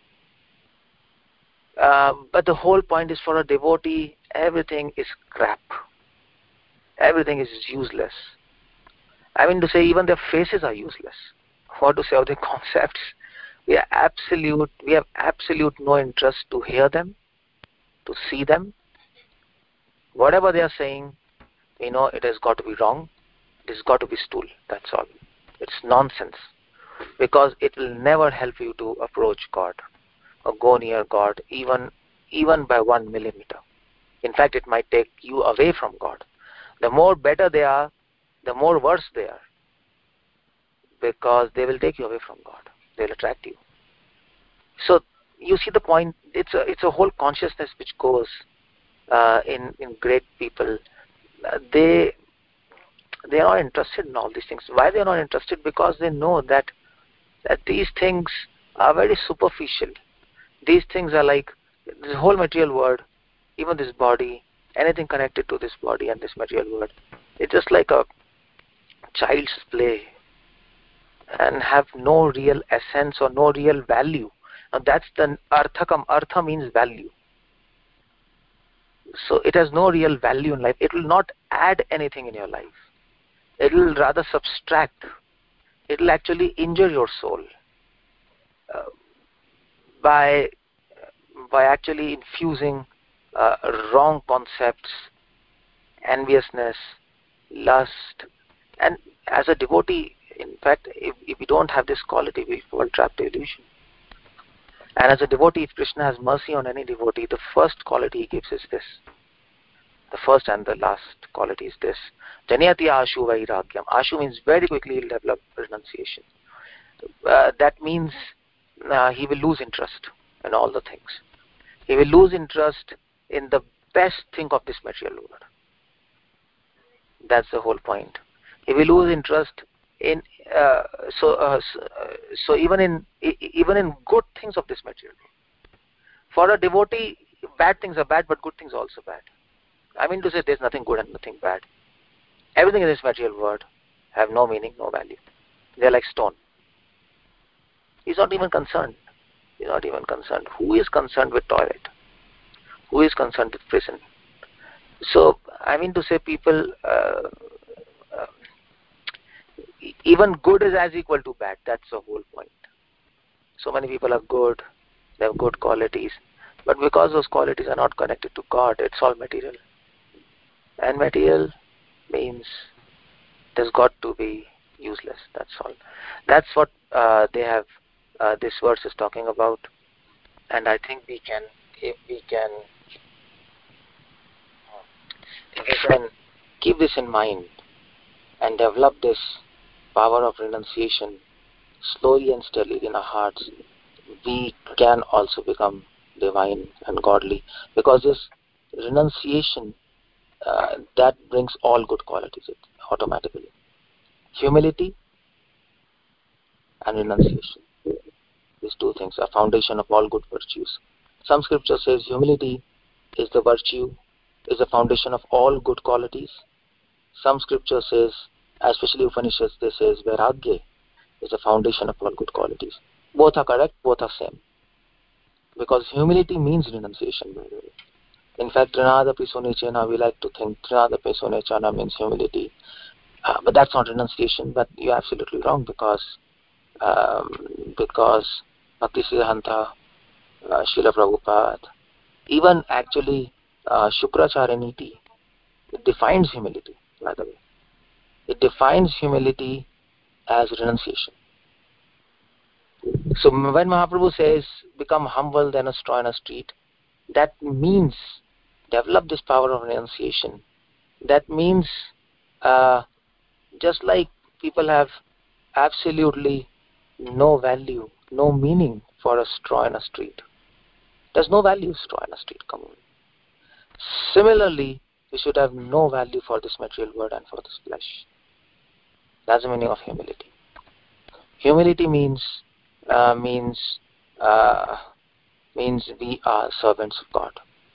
Um, but the whole point is, for a devotee, everything is crap. Everything is useless. I mean to say, even their faces are useless. What to say of their concepts? We are absolute, we have absolute no interest to hear them, to see them. Whatever they are saying, we know it has got to be wrong. It has got to be stool. That's all. It's nonsense. Because it will never help you to approach God or go near God, even even by one millimeter. In fact, it might take you away from God. The more better they are, the more worse they are. Because they will take you away from God. They will attract you. So you see the point. It's a it's a whole consciousness which goes uh, in in great people. Uh, they they are not interested in all these things. Why they are not interested? Because they know that that these things are very superficial. These things are like this whole material world, even this body, anything connected to this body and this material world. It's just like a child's play and have no real essence or no real value. Now that's the arthakam. Artha means value. So it has no real value in life. It will not add anything in your life. It will rather subtract. It will actually injure your soul uh, by by actually infusing uh, wrong concepts, enviousness, lust. And as a devotee, in fact, if, if we don't have this quality, we fall trapped to illusion. And as a devotee, if Krishna has mercy on any devotee, the first quality he gives is this. The first and the last quality is this. Janyati ashu vairagyam. Ashu means very quickly he will develop renunciation. Uh, that means uh, he will lose interest in all the things. He will lose interest in the best thing of this material world. That's the whole point. He will lose interest in uh, so uh, so, uh, so even in even in good things of this material world. For a devotee, bad things are bad, but good things are also bad. I mean to say, there's nothing good and nothing bad. Everything in this material world have no meaning, no value. They're like stone. He's not even concerned. He's not even concerned. Who is concerned with toilet? Who is concerned with prison? So, I mean to say, people, uh, uh, even good is as equal to bad. That's the whole point. So many people are good. They have good qualities. But because those qualities are not connected to God, it's all material. And material means there's got to be useless. That's all. That's what uh, they have. Uh, this verse is talking about. And I think we can, if we can, if we can keep this in mind and develop this power of renunciation slowly and steadily in our hearts, we can also become divine and godly. Because this renunciation, uh, that brings all good qualities automatically. Humility and renunciation. These two things are foundation of all good virtues. Some scripture says humility is the virtue, is the foundation of all good qualities. Some scripture says, especially Upanishads, they says vairagya is the foundation of all good qualities. Both are correct, both are same. Because humility means renunciation, by the way. In fact, Trinadapi Sonechana, we like to think Trinadapi Sonechana means humility. Uh, but that's not renunciation, but you're absolutely wrong, because um, because Bhakti Siddhanta, uh, Srila Prabhupada, even actually uh, Shukracharyaniti, it defines humility, by the way. It defines humility as renunciation. So when Mahaprabhu says, become humble than a straw in a street, that means develop this power of renunciation. That means uh, just like people have absolutely no value, no meaning for a straw in a street. There's no value straw in a street. Come on. Similarly, we should have no value for this material world and for this flesh. That's the meaning of humility. Humility means uh, means uh, means we are servants of God.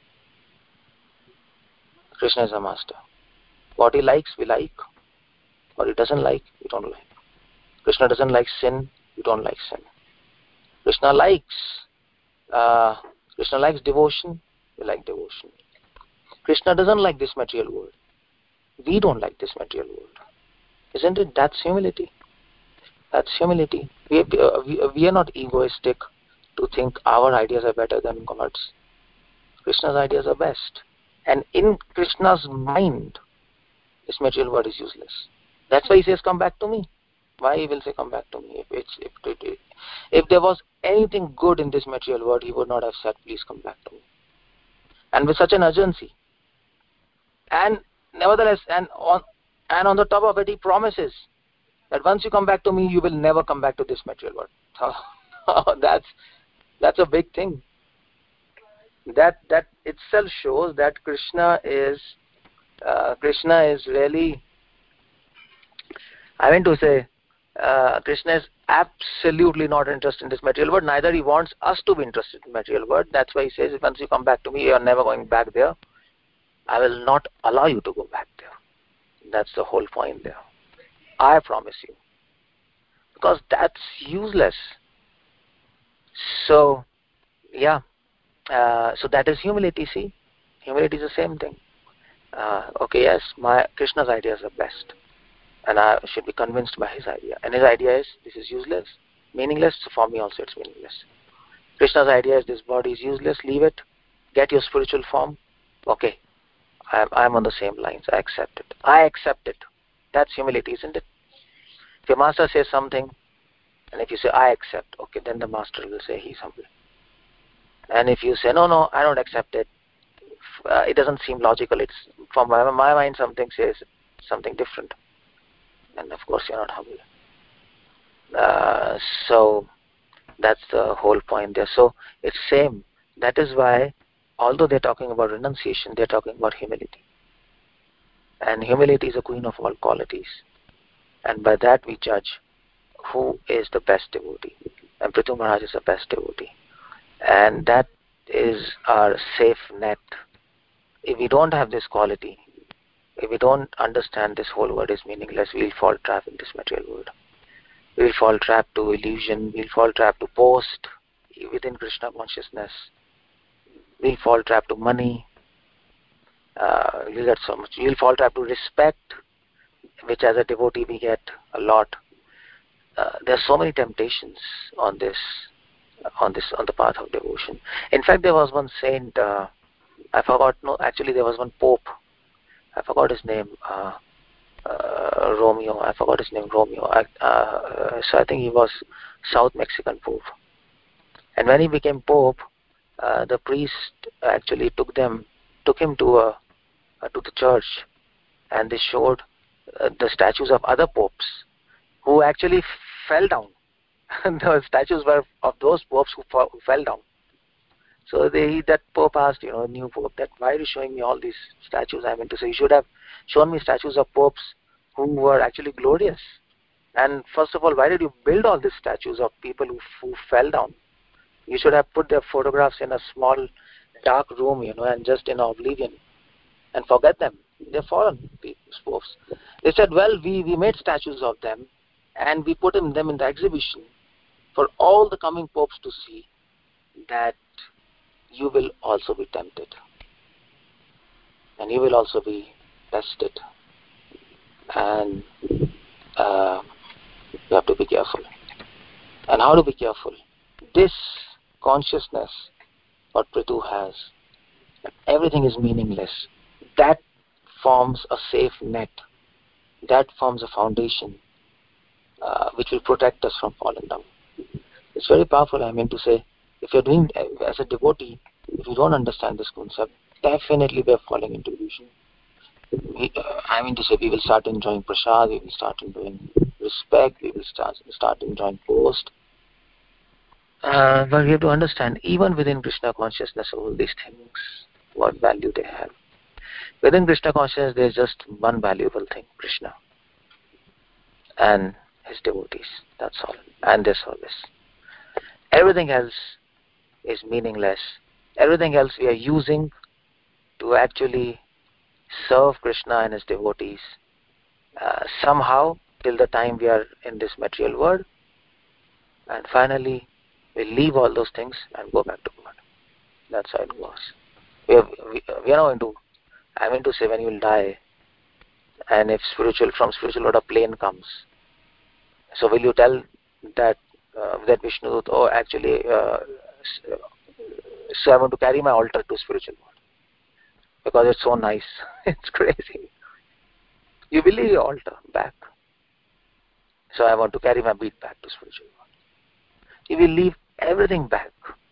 Krishna is a master. What he likes, we like. What he doesn't like, we don't like. Krishna doesn't like sin, we don't like sin. Krishna likes uh, Krishna likes devotion, we like devotion. Krishna doesn't like this material world. We don't like this material world. Isn't it? That's humility. That's humility. We, uh, we, uh, we are not egoistic to think our ideas are better than God's. Krishna's ideas are best. And in Krishna's mind, this material world is useless. That's why he says, come back to me. Why he will say, come back to me? If, it's, if, it, if there was anything good in this material world, he would not have said, please come back to me. And with such an urgency. And nevertheless, and on, and on the top of it, he promises that once you come back to me, you will never come back to this material world. that's that's a big thing. That that itself shows that Krishna is uh, Krishna is really. I mean to say, uh, Krishna is absolutely not interested in this material world. Neither he wants us to be interested in material world. That's why he says, once you come back to me, you are never going back there. I will not allow you to go back there. That's the whole point there. I promise you. Because that's useless. So, yeah. Uh, so that is humility, see. Humility is the same thing. Uh, okay, yes, my Krishna's ideas are best. And I should be convinced by his idea. And his idea is, this is useless, meaningless, so for me also it's meaningless. Krishna's idea is, this body is useless, leave it, get your spiritual form. Okay, I'm, I'm on the same lines, I accept it. I accept it. That's humility, isn't it? If your master says something, and if you say, I accept, okay, then the master will say, he's humble. And if you say, no, no, I don't accept it, uh, it doesn't seem logical, it's from my, my mind something says something different. And of course you're not humble. Uh, so that's the whole point there. So it's same. That is why, although they're talking about renunciation, they're talking about humility. And humility is a queen of all qualities. And by that we judge who is the best devotee. And Prithu Maharaj is the best devotee. And that is our safe net. If we don't have this quality, if we don't understand this whole world is meaningless, we'll fall trapped in this material world. We'll fall trapped to illusion, we'll fall trapped to boast within Krishna consciousness. We'll fall trapped to money. Uh, you'll get so much. You'll fall trapped to respect, which as a devotee we get a lot. Uh, there are so many temptations on this, on this, on the path of devotion. In fact, there was one saint. Uh, I forgot. No, actually, there was one pope. I forgot his name. Uh, uh, Romeo. I forgot his name. Romeo. I, uh, so I think he was South Mexican pope. And when he became pope, uh, the priest actually took them, took him to a, uh, to the church, and they showed uh, the statues of other popes who actually fell down. The statues were of those popes who, fa- who fell down. So they, that pope asked, you know, new pope, that why are you showing me all these statues? I mean to say, you should have shown me statues of popes who were actually glorious. And first of all, why did you build all these statues of people who, who fell down? You should have put their photographs in a small dark room, you know, and just in oblivion and forget them. They're fallen popes. They said, well, we, we made statues of them and we put them in the exhibition for all the coming popes to see that you will also be tempted and you will also be tested, and uh, you have to be careful. And how to be careful? This consciousness what Prithu has everything is meaningless. That forms a safe net. That forms a foundation uh, which will protect us from falling down. It's very powerful. I mean to say, if you're doing as a devotee, if you don't understand this concept, definitely we are falling into illusion. We, uh, I mean to say, we will start enjoying prasad, we will start enjoying respect, we will start start enjoying post. Uh, but we have to understand, even within Krishna consciousness, all these things, what value they have. Within Krishna consciousness, there is just one valuable thing: Krishna and his devotees. That's all, and their service. Everything else is meaningless. Everything else we are using to actually serve Krishna and his devotees uh, somehow till the time we are in this material world, and finally we leave all those things and go back to God. That's how it goes. We are, we, we are not going to, I mean to say, when you will die, and if spiritual from spiritual world a plane comes, so will you tell that uh, that Vishnu, oh actually, uh, so I want to carry my altar to spiritual world because it's so nice. It's crazy. You will leave your altar back. So I want to carry my bead back to spiritual world. He will leave everything back.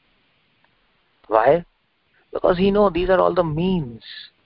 Why? Because he knows these are all the means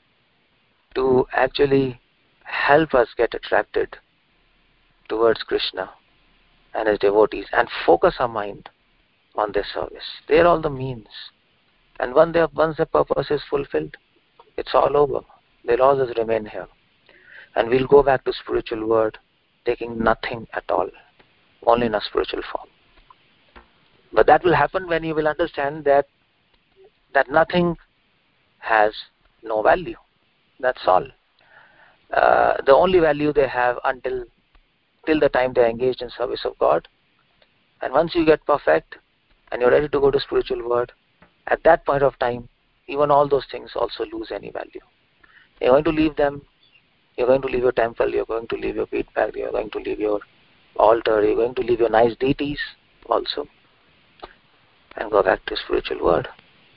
to actually help us get attracted towards Krishna and his devotees and focus our mind on their service. They are all the means. And when they, once the purpose is fulfilled, it's all over. They'll always remain here. And we'll go back to spiritual world taking nothing at all, only in a spiritual form. But that will happen when you will understand that that nothing has no value. That's all. Uh, the only value they have until till the time they are engaged in service of God. And once you get perfect and you're ready to go to spiritual world, at that point of time, even all those things also lose any value. You're going to leave them. You're going to leave your temple. You're going to leave your bead bag. You're going to leave your altar. You're going to leave your nice deities also, and go back to spiritual world.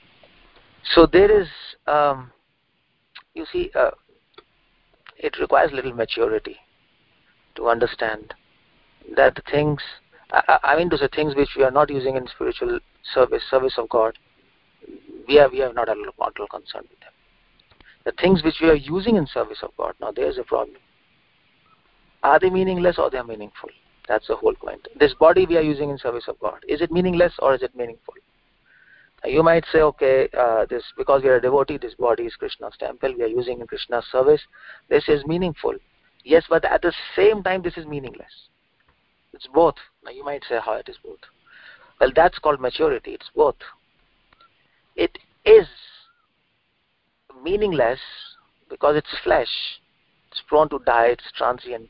So there is, um, you see, uh, it requires little maturity to understand that the things, I, I mean to say things which we are not using in spiritual service, service of God, we have, we have not a mortal concern with them. The things which we are using in service of God, now there is a problem. Are they meaningless or they are meaningful? That's the whole point. This body we are using in service of God, is it meaningless or is it meaningful? You might say, okay, uh, this because we are a devotee, this body is Krishna's temple, we are using in Krishna's service, this is meaningful. Yes, but at the same time, this is meaningless. It's both. Now you might say, how it is both? Well, that's called maturity. It's both. It is meaningless because it's flesh. It's prone to die. It's transient.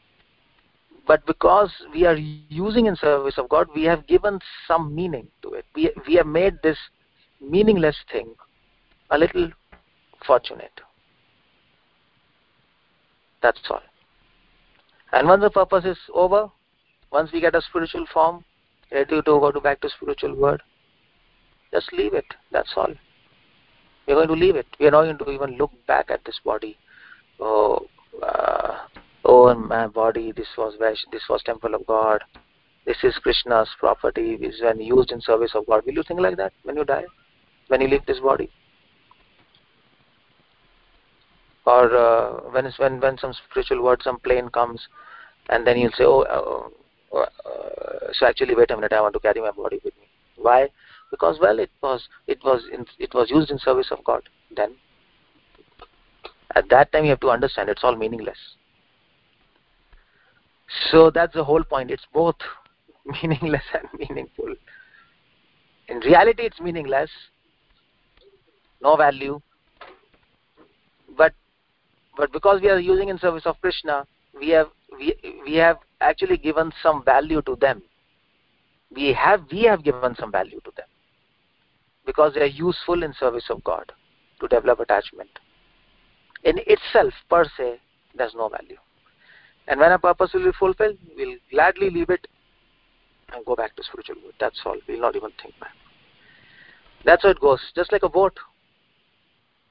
But because we are using in service of God, we have given some meaning to it. We, we have made this meaningless thing a little fortunate. That's all. And once the purpose is over, once we get a spiritual form, ready to go to back to spiritual world, just leave it. That's all. We're going to leave it. We are not going to even look back at this body. Oh, uh, oh, my body. This was this was temple of God. This is Krishna's property. This is when used in service of God. Will you think like that when you die? When you leave this body? Or uh, when it's, when when some spiritual word, some plane comes, and then you'll say, oh, uh, uh, so actually, wait a minute. I want to carry my body with me. Why? Because well, it was it was in, it was used in service of God. Then, at that time, you have to understand it's all meaningless. So that's the whole point. It's both meaningless and meaningful. In reality, it's meaningless, no value. But but because we are using in service of Krishna, we have we we have actually given some value to them. We have we have given some value to them because they are useful in service of God to develop attachment. In itself, per se, there's no value. And when our purpose will be fulfilled, we'll gladly leave it and go back to spiritual world. That's all. We'll not even think back. That's how it goes. Just like a boat.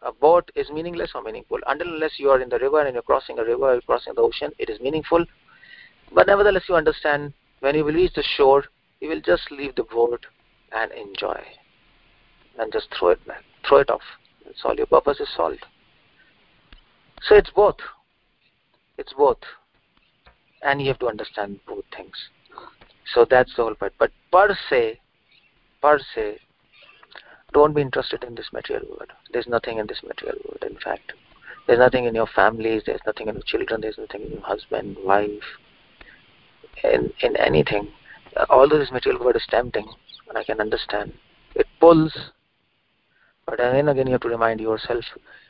A boat is meaningless or meaningful. Until unless you are in the river and you're crossing a river, you're crossing the ocean, it is meaningful. But nevertheless, you understand, when you will reach the shore, you will just leave the boat and enjoy. And just throw it back. Throw it off. That's all. Your purpose is solved. So it's both. It's both. And you have to understand both things. So that's the whole point. But per se, per se, don't be interested in this material world. There's nothing in this material world, in fact. There's nothing in your families, there's nothing in your children, there's nothing in your husband, wife, in, in anything. Uh, although this material world is tempting, I can understand. It pulls, but then again you have to remind yourself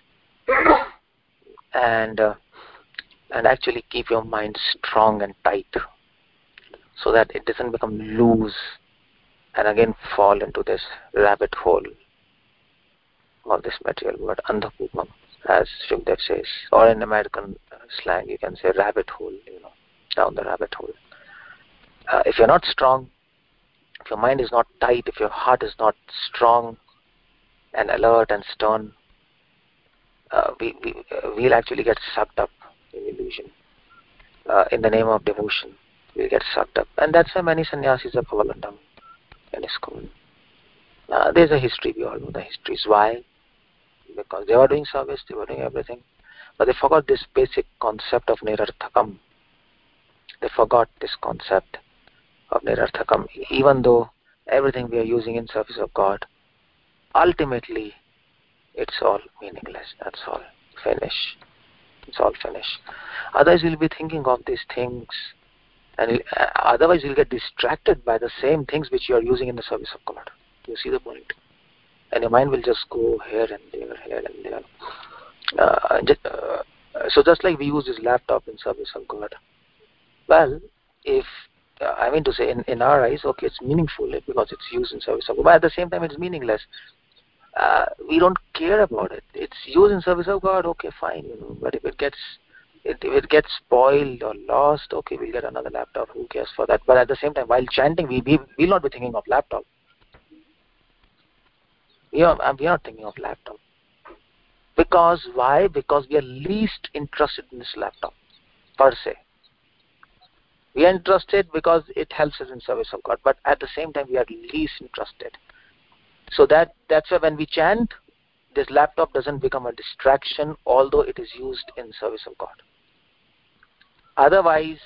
and uh, and actually keep your mind strong and tight so that it doesn't become loose and again fall into this rabbit hole of this material word, andhapupam, as Shukdev says, or in American slang you can say rabbit hole, you know, down the rabbit hole. Uh, if you're not strong, if your mind is not tight, if your heart is not strong and alert and stern, uh, we, we, uh, we'll actually get sucked up in illusion. Uh, in the name of devotion, we'll get sucked up. And that's why many sannyasis have fallen down in ISKCON. Uh, there's a history, we all know the histories. Why? Because they were doing service, they were doing everything, but they forgot this basic concept of nirarthakam. They forgot this concept of nirarthakam. Even though everything we are using in service of God, ultimately it's all meaningless. That's all. Finish. It's all finished. Otherwise we'll be thinking of these things, and uh, otherwise you'll get distracted by the same things which you are using in the service of God. You see the point? And your mind will just go here and there, here and there. Uh, just, uh, so just like we use this laptop in service of God, well, if, uh, I mean to say, in, in our eyes, okay, it's meaningful because it's used in service of God, but at the same time it's meaningless. Uh, we don't care about it. It's used in service of God, okay, fine, you know, but if it gets, it, if it gets spoiled or lost, okay, we'll get another laptop, who cares for that? But at the same time, while chanting, we, we will not be thinking of laptop. We are, we are not thinking of laptop. Because why? Because we are least interested in this laptop, per se. We are interested because it helps us in service of God, but at the same time we are least interested. So that that's why when we chant, this laptop doesn't become a distraction, although it is used in service of God. Otherwise,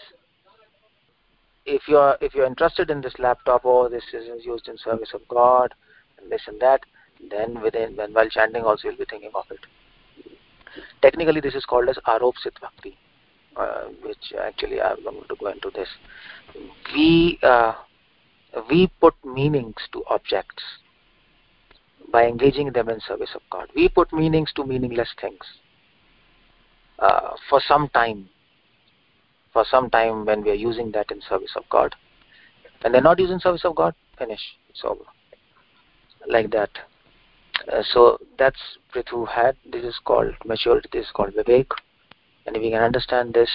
if you are if you are interested in this laptop, oh, this is used in service of God, and this and that, then within when while chanting also you'll be thinking of it. Technically, this is called as aropsit bhakti, uh, which actually I'm going to go into this. We uh, we put meanings to objects by engaging them in service of God. We put meanings to meaningless things uh, for some time. For some time, when we are using that in service of God, and they're not using service of God, finish. It's over. Like that. Uh, so that's Prithu had. This is called maturity. This is called Vivek. And if we can understand this,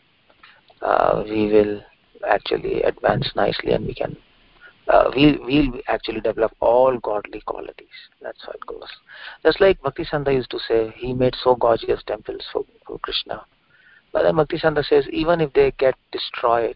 uh, we will actually advance nicely, and we can uh, we'll, we'll actually develop all godly qualities. That's how it goes. Just like Bhaktisanta used to say, he made so gorgeous temples for, for Krishna. But then Bhaktisanta says, even if they get destroyed,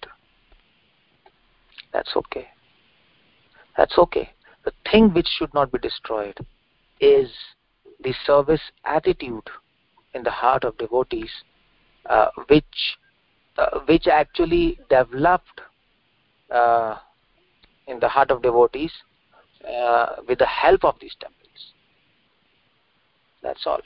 that's okay. That's okay. The thing which should not be destroyed is the service attitude in the heart of devotees, uh, which uh, which actually developed uh, in the heart of devotees uh, with the help of these temples. That's all.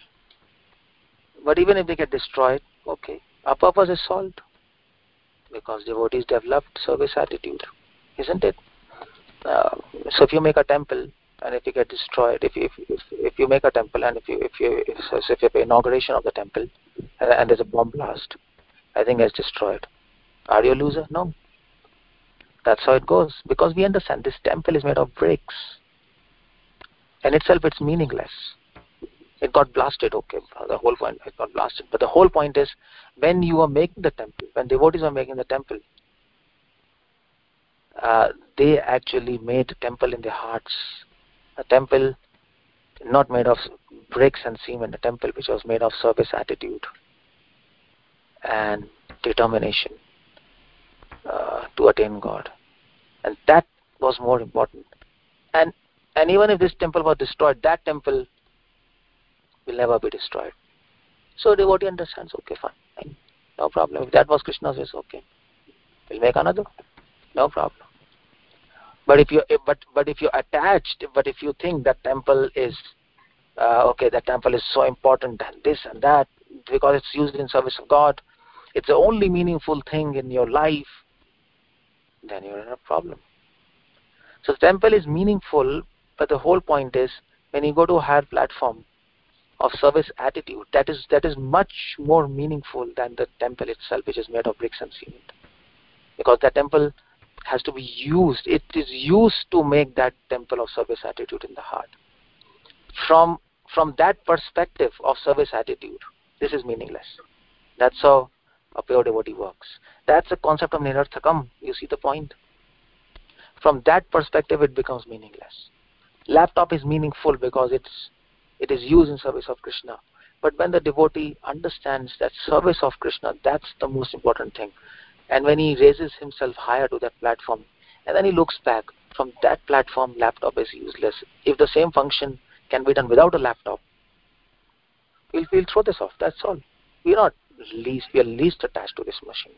But even if they get destroyed, okay, our purpose is solved because devotees developed service attitude, isn't it? Uh, so if you make a temple and if you get destroyed, if you, if, if, if you make a temple and if you if you if, so if you have an inauguration of the temple and, and there's a bomb blast, I think it's destroyed. Are you a loser? No. That's how it goes, because we understand this temple is made of bricks. In itself, it's meaningless. It got blasted, okay, the whole point, it got blasted. But the whole point is, when you are making the temple, when devotees are making the temple, uh, they actually made a temple in their hearts. A temple not made of bricks and cement, a temple which was made of service attitude and determination uh, to attain God. And that was more important. And and even if this temple was destroyed, that temple will never be destroyed. So devotee understands, okay, fine, no problem. If that was Krishna's wish, okay, we'll make another, no problem. But if you if, but but if you're attached, but if you think that temple is uh, okay, that temple is so important and this and that because it's used in service of God, it's the only meaningful thing in your life, then you're in a problem. So the temple is meaningful, but the whole point is when you go to a higher platform of service attitude, that is that is much more meaningful than the temple itself, which is made of bricks and cement. Because that temple has to be used. It is used to make that temple of service attitude in the heart. From from that perspective of service attitude, this is meaningless. That's how a pure devotee works. That's the concept of nirarthakam. You see the point? From that perspective, it becomes meaningless. Laptop is meaningful because it's it is used in service of Krishna. But when the devotee understands that service of Krishna, that's the most important thing. And when he raises himself higher to that platform, and then he looks back, from that platform, laptop is useless. If the same function can be done without a laptop, we'll, we'll throw this off. That's all. We're not least, we are least attached to this machine.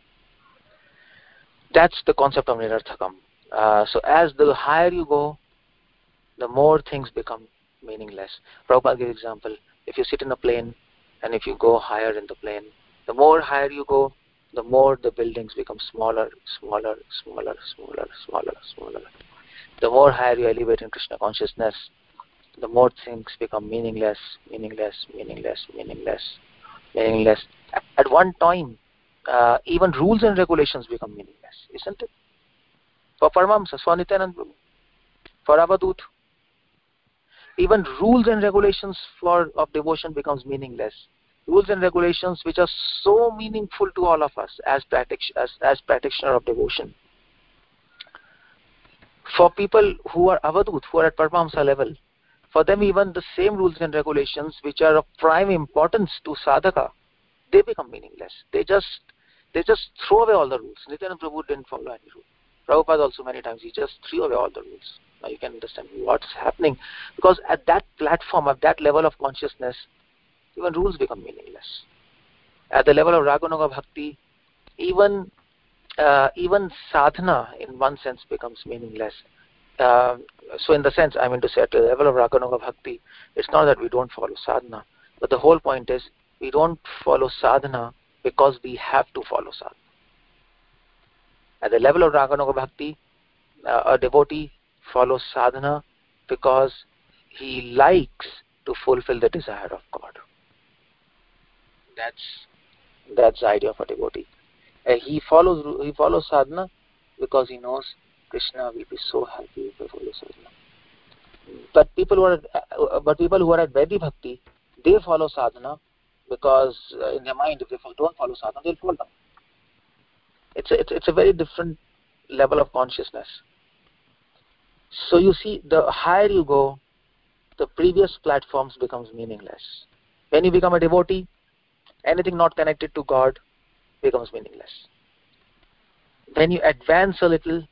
That's the concept of nirarthakam. Uh, so as the higher you go, the more things become meaningless. Prabhupada gives example. If you sit in a plane and if you go higher in the plane, the more higher you go, the more the buildings become smaller, smaller, smaller, smaller, smaller, smaller. The more higher you elevate in Krishna consciousness, the more things become meaningless, meaningless, meaningless, meaningless, meaningless. At one time, uh, even rules and regulations become meaningless, isn't it? For Paramahamsa, Swami Nityananda Prabhu, for Avadut, even rules and regulations for of devotion becomes meaningless. Rules and regulations which are so meaningful to all of us as, as, as practitioner of devotion. For people who are Avadut, who are at Paramahamsa level, for them even the same rules and regulations which are of prime importance to sadhaka, they become meaningless. They just they just throw away all the rules. Nityananda Prabhu didn't follow any rule. Prabhupada also many times, he just threw away all the rules. Now you can understand what's happening. Because at that platform, at that level of consciousness, even rules become meaningless. At the level of Raganuga Bhakti, even uh, even sadhana in one sense becomes meaningless. Uh, so in the sense, I mean to say, at the level of Raganuga Bhakti, it's not that we don't follow sadhana, but the whole point is we don't follow sadhana because we have to follow sadhana. At the level of Raganuga Bhakti, uh, a devotee follows sadhana because he likes to fulfill the desire of God. That's that's the idea of a devotee. Uh, he follows he follows sadhana because he knows Krishna will be so happy if I follow sadhana. But people who are uh, but people who are at Vaidhi Bhakti, they follow sadhana because uh, in their mind, if they don't follow sadhana, they'll fall down. It's a, it's it's a very different level of consciousness. So you see, the higher you go, the previous platforms becomes meaningless. When you become a devotee, anything not connected to God becomes meaningless. When you advance a little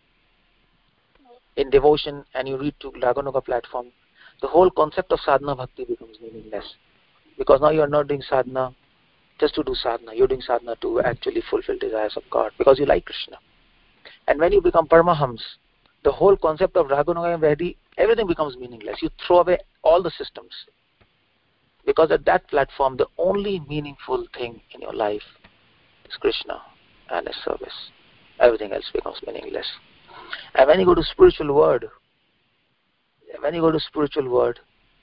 in devotion and you reach to Raganuga platform, the whole concept of sadhana bhakti becomes meaningless. Because now you are not doing sadhana just to do sadhana. You're doing sadhana to actually fulfill desires of God because you like Krishna. And when you become Paramahams, the whole concept of Raganuga and Vaidhi, everything becomes meaningless. You throw away all the systems. Because at that platform, the only meaningful thing in your life is Krishna and His service. Everything else becomes meaningless. And when you go to spiritual world, when you go to spiritual world,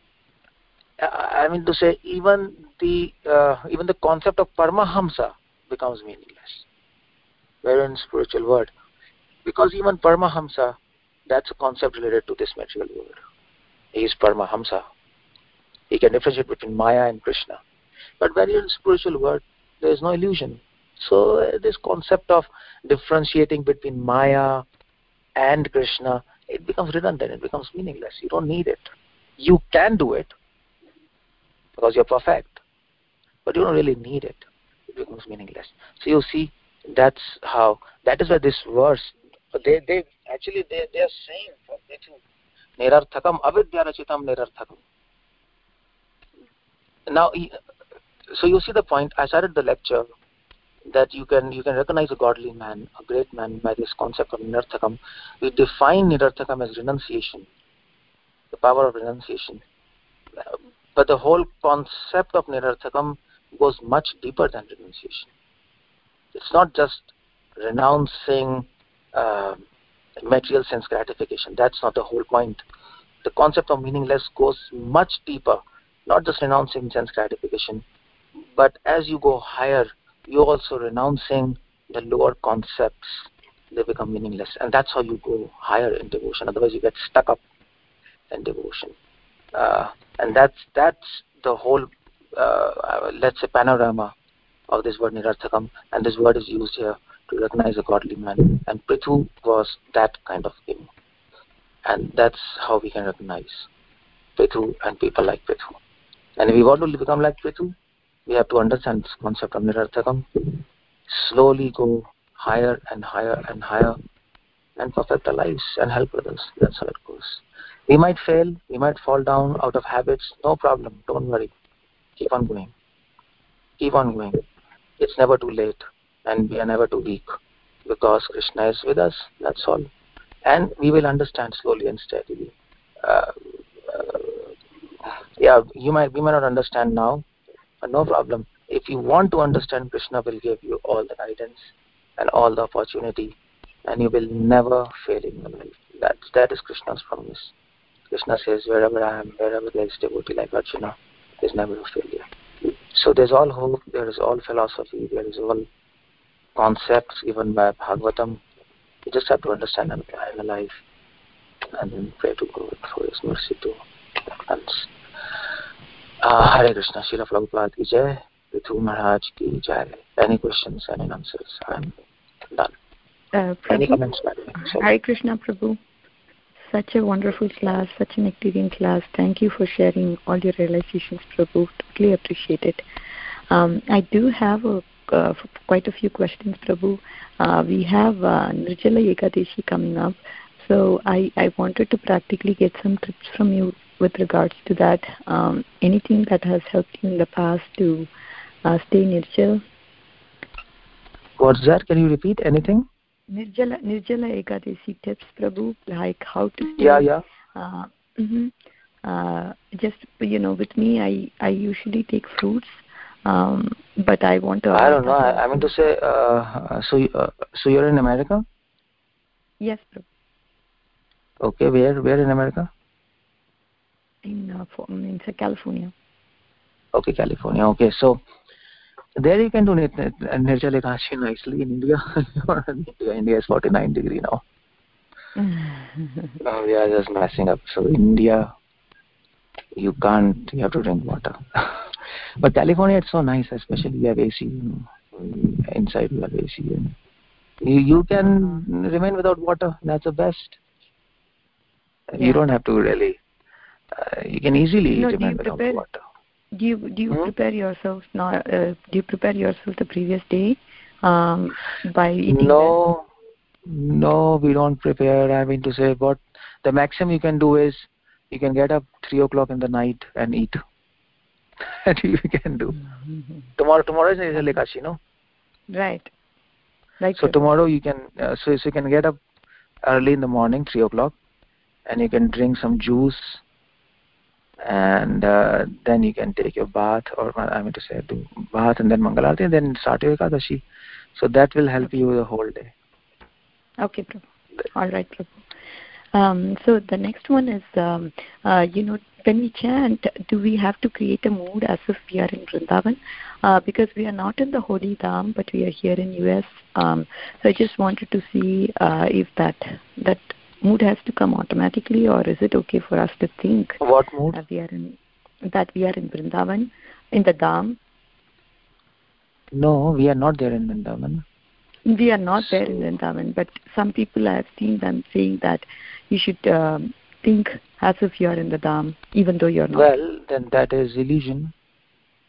I mean to say, even the uh, even the concept of Paramahamsa becomes meaningless. Where in spiritual world, because even Paramahamsa, that's a concept related to this material world. He is Paramahamsa. He can differentiate between Maya and Krishna. But when you're in spiritual world, there is no illusion. So uh, this concept of differentiating between Maya and Krishna, it becomes redundant. It becomes meaningless. You don't need it. You can do it, because you're perfect, but you don't really need it. It becomes meaningless. So you see, that's how, that is why this verse, they they actually they they are saying for Prithu, nirarthakam avidyarachitam nirarthakam. Now, so you see the point. I started the lecture that you can you can recognize a godly man, a great man, by this concept of nirarthakam. We define nirarthakam as renunciation, the power of renunciation. But the whole concept of nirarthakam goes much deeper than renunciation. It's not just renouncing uh, material sense gratification. That's not the whole point. The concept of meaningless goes much deeper, not just renouncing sense gratification, but as you go higher, you're also renouncing the lower concepts. They become meaningless, and that's how you go higher in devotion. Otherwise, you get stuck up in devotion, uh, and that's that's the whole, uh, let's say, panorama of this word nirarthakam, and this word is used here to recognize a godly man, and Prithu was that kind of thing, and that's how we can recognize Prithu and people like Prithu. And if we want to become like Prithu, we have to understand this concept of nirarthakam, slowly go higher and higher and higher, and perfect our lives and help others. That's how it goes. We might fail, we might fall down out of habits, no problem, don't worry. Keep on going. Keep on going. It's never too late, and we are never too weak, because Krishna is with us, that's all. And we will understand slowly and steadily. Uh, uh, yeah, you might, we might not understand now, but no problem. If you want to understand, Krishna will give you all the guidance and all the opportunity, and you will never fail in your life. That's, that is Krishna's promise. Krishna says, wherever I am, wherever there is devotee like Arjuna, there is never a failure. So there is all hope, there is all philosophy, there is all concepts given by Bhagavatam. You just have to understand and apply in the life, and then pray to God for His mercy to advance. Uh, Hare Krishna, Srila Prabhupada ki jai, Prithu Maharaj ki jai. Any questions, any answers? I'm done. Uh, any comments? Hare Krishna, Prabhu. Such a wonderful class, such an nectarian class. Thank you for sharing all your realizations, Prabhu. Totally appreciate it. Um, I do have a, uh, quite a few questions, Prabhu. Uh, we have uh, Nirjala Ekadashi coming up, so I, I wanted to practically get some tips from you with regards to that. Um, anything that has helped you in the past to uh, stay Nirjal? What's that? Can you repeat anything? Nirjala, Nirjala Ekadashi tips, Prabhu, like how to stay. Yeah, yeah. Uh, mm-hmm. uh, just, you know, with me, I, I usually take fruits, um, but I want to... I don't know. I, I mean to say, uh, so, uh, so you're in America? Yes, Prabhu. Okay, where, where in America? In, uh, for, in California. Okay, California. Okay, so there you can do Nirjala Ekadashi nicely. In India, India is forty-nine degree now. No, we are just messing up. So India, you can't, you have to drink water. But California, it's so nice, especially you have A C. You know, inside you have A C. And you, you can uh-huh. remain without water. That's the best. Yeah. You don't have to really, uh, you can easily no, remain without prepare, water. Do you do you hmm? prepare yourself now? Uh, do you prepare yourself the previous day um, by eating? No, that? no, we don't prepare. I mean to say, what the maximum you can do is you can get up three o'clock in the night and eat. That you can do. Mm-hmm. Tomorrow, tomorrow is Nirjala Ekadashi, no? Right. Right. So tomorrow you can, uh, so, so you can get up early in the morning, three o'clock, and you can drink some juice. And uh, then you can take your bath, or I mean to say, do bath and then Mangalarti, and then start your Ekadashi. So that will help okay. you the whole day. Okay, Prabhu. All right, Prabhu. Um, so the next one is, um, uh, you know, when we chant, do we have to create a mood as if we are in Vrindavan? Uh, because we are not in the Holy Dham, but we are here in U S. Um, so I just wanted to see uh, if that that. mood has to come automatically, or is it okay for us to think what mood that we are in that we are in Vrindavan, in the Dham? No, we are not there in Vrindavan. We are not so. there in Vrindavan, but some people I have seen them saying that you should um, think as if you are in the Dham, even though you are not. Well, then that is illusion.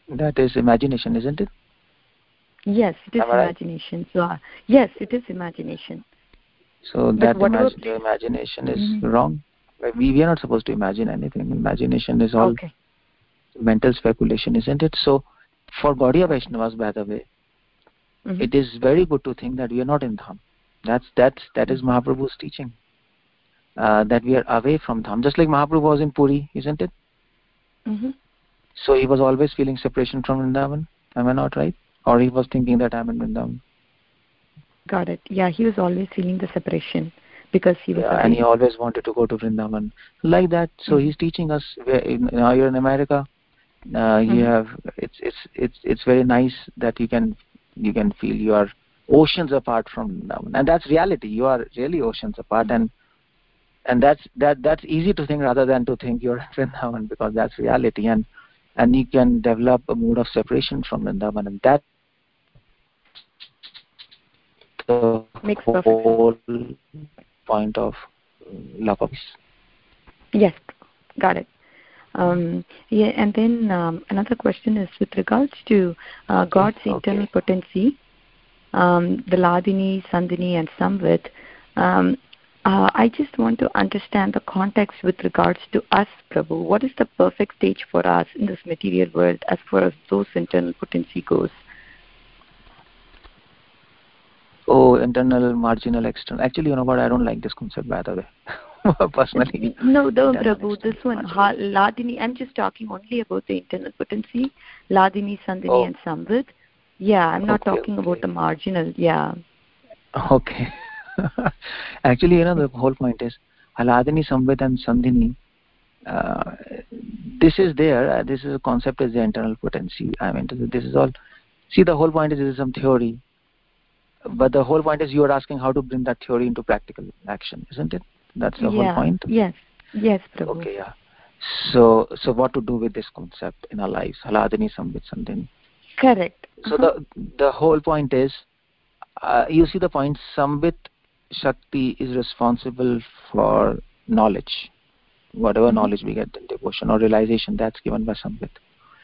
That is imagination, isn't it? Yes, it is Am I imagination. Right? So, uh, yes, it is imagination. So but that whatever imag- your imagination is mm-hmm. wrong. We, we are not supposed to imagine anything. Imagination is all okay. mental speculation, isn't it? So for Gaudiya Vaishnavas, by the way, mm-hmm. it is very good to think that we are not in Dham. That's, that's, that mm-hmm. is Mahaprabhu's teaching. Uh, that we are away from Dham. Just like Mahaprabhu was in Puri, isn't it? Mm-hmm. So he was always feeling separation from Vrindavan. Am I not right? Or he was thinking that I'm in Vrindavan. Got it. Yeah, he was always feeling the separation because he was yeah, away. And he always wanted to go to Vrindavan. Like that. So mm-hmm. he's teaching us, where, now you're in America, uh, mm-hmm. you have, it's, it's, it's, it's very nice that you can, you can feel you are oceans apart from Vrindavan. And that's reality. You are really oceans apart. Mm-hmm. And and that's, that, that's easy to think rather than to think you're in Vrindavan, because that's reality. And, and you can develop a mood of separation from Vrindavan. And that the Makes whole point of love of peace. Yes, got it. Um, yeah, and then um, another question is with regards to uh, God's okay. internal potency, um, the Hladini, Sandhini, and Samvit. Um, uh, I just want to understand the context with regards to us, Prabhu. What is the perfect stage for us in this material world as far as those internal potency goes? Oh, internal, marginal, external. Actually, you know what? I don't like this concept, by the way. Personally. No, no, Prabhu. This one, ha, Hladini. I'm just talking only about the internal potency, Hladini, Sandhini, oh. and Samvit. Yeah, I'm not okay, talking okay. about the marginal. Yeah. Okay. Actually, you know, the whole point is Hladini, Samvit, and Sandhini. Uh, this is there. Uh, this is a concept is the internal potency. I mean, this is all. See, the whole point is this is some theory. But the whole point is you are asking how to bring that theory into practical action, isn't it? That's the yeah. whole point. Yes. Yes, Prabhu. Okay, yeah. So, so what to do with this concept in our lives? Hladini, Samvit, Sandhini. Correct. So uh-huh. the the whole point is, uh, you see the point. Samvit Shakti is responsible for knowledge, whatever mm-hmm. knowledge we get in devotion or realization, that's given by Samvit.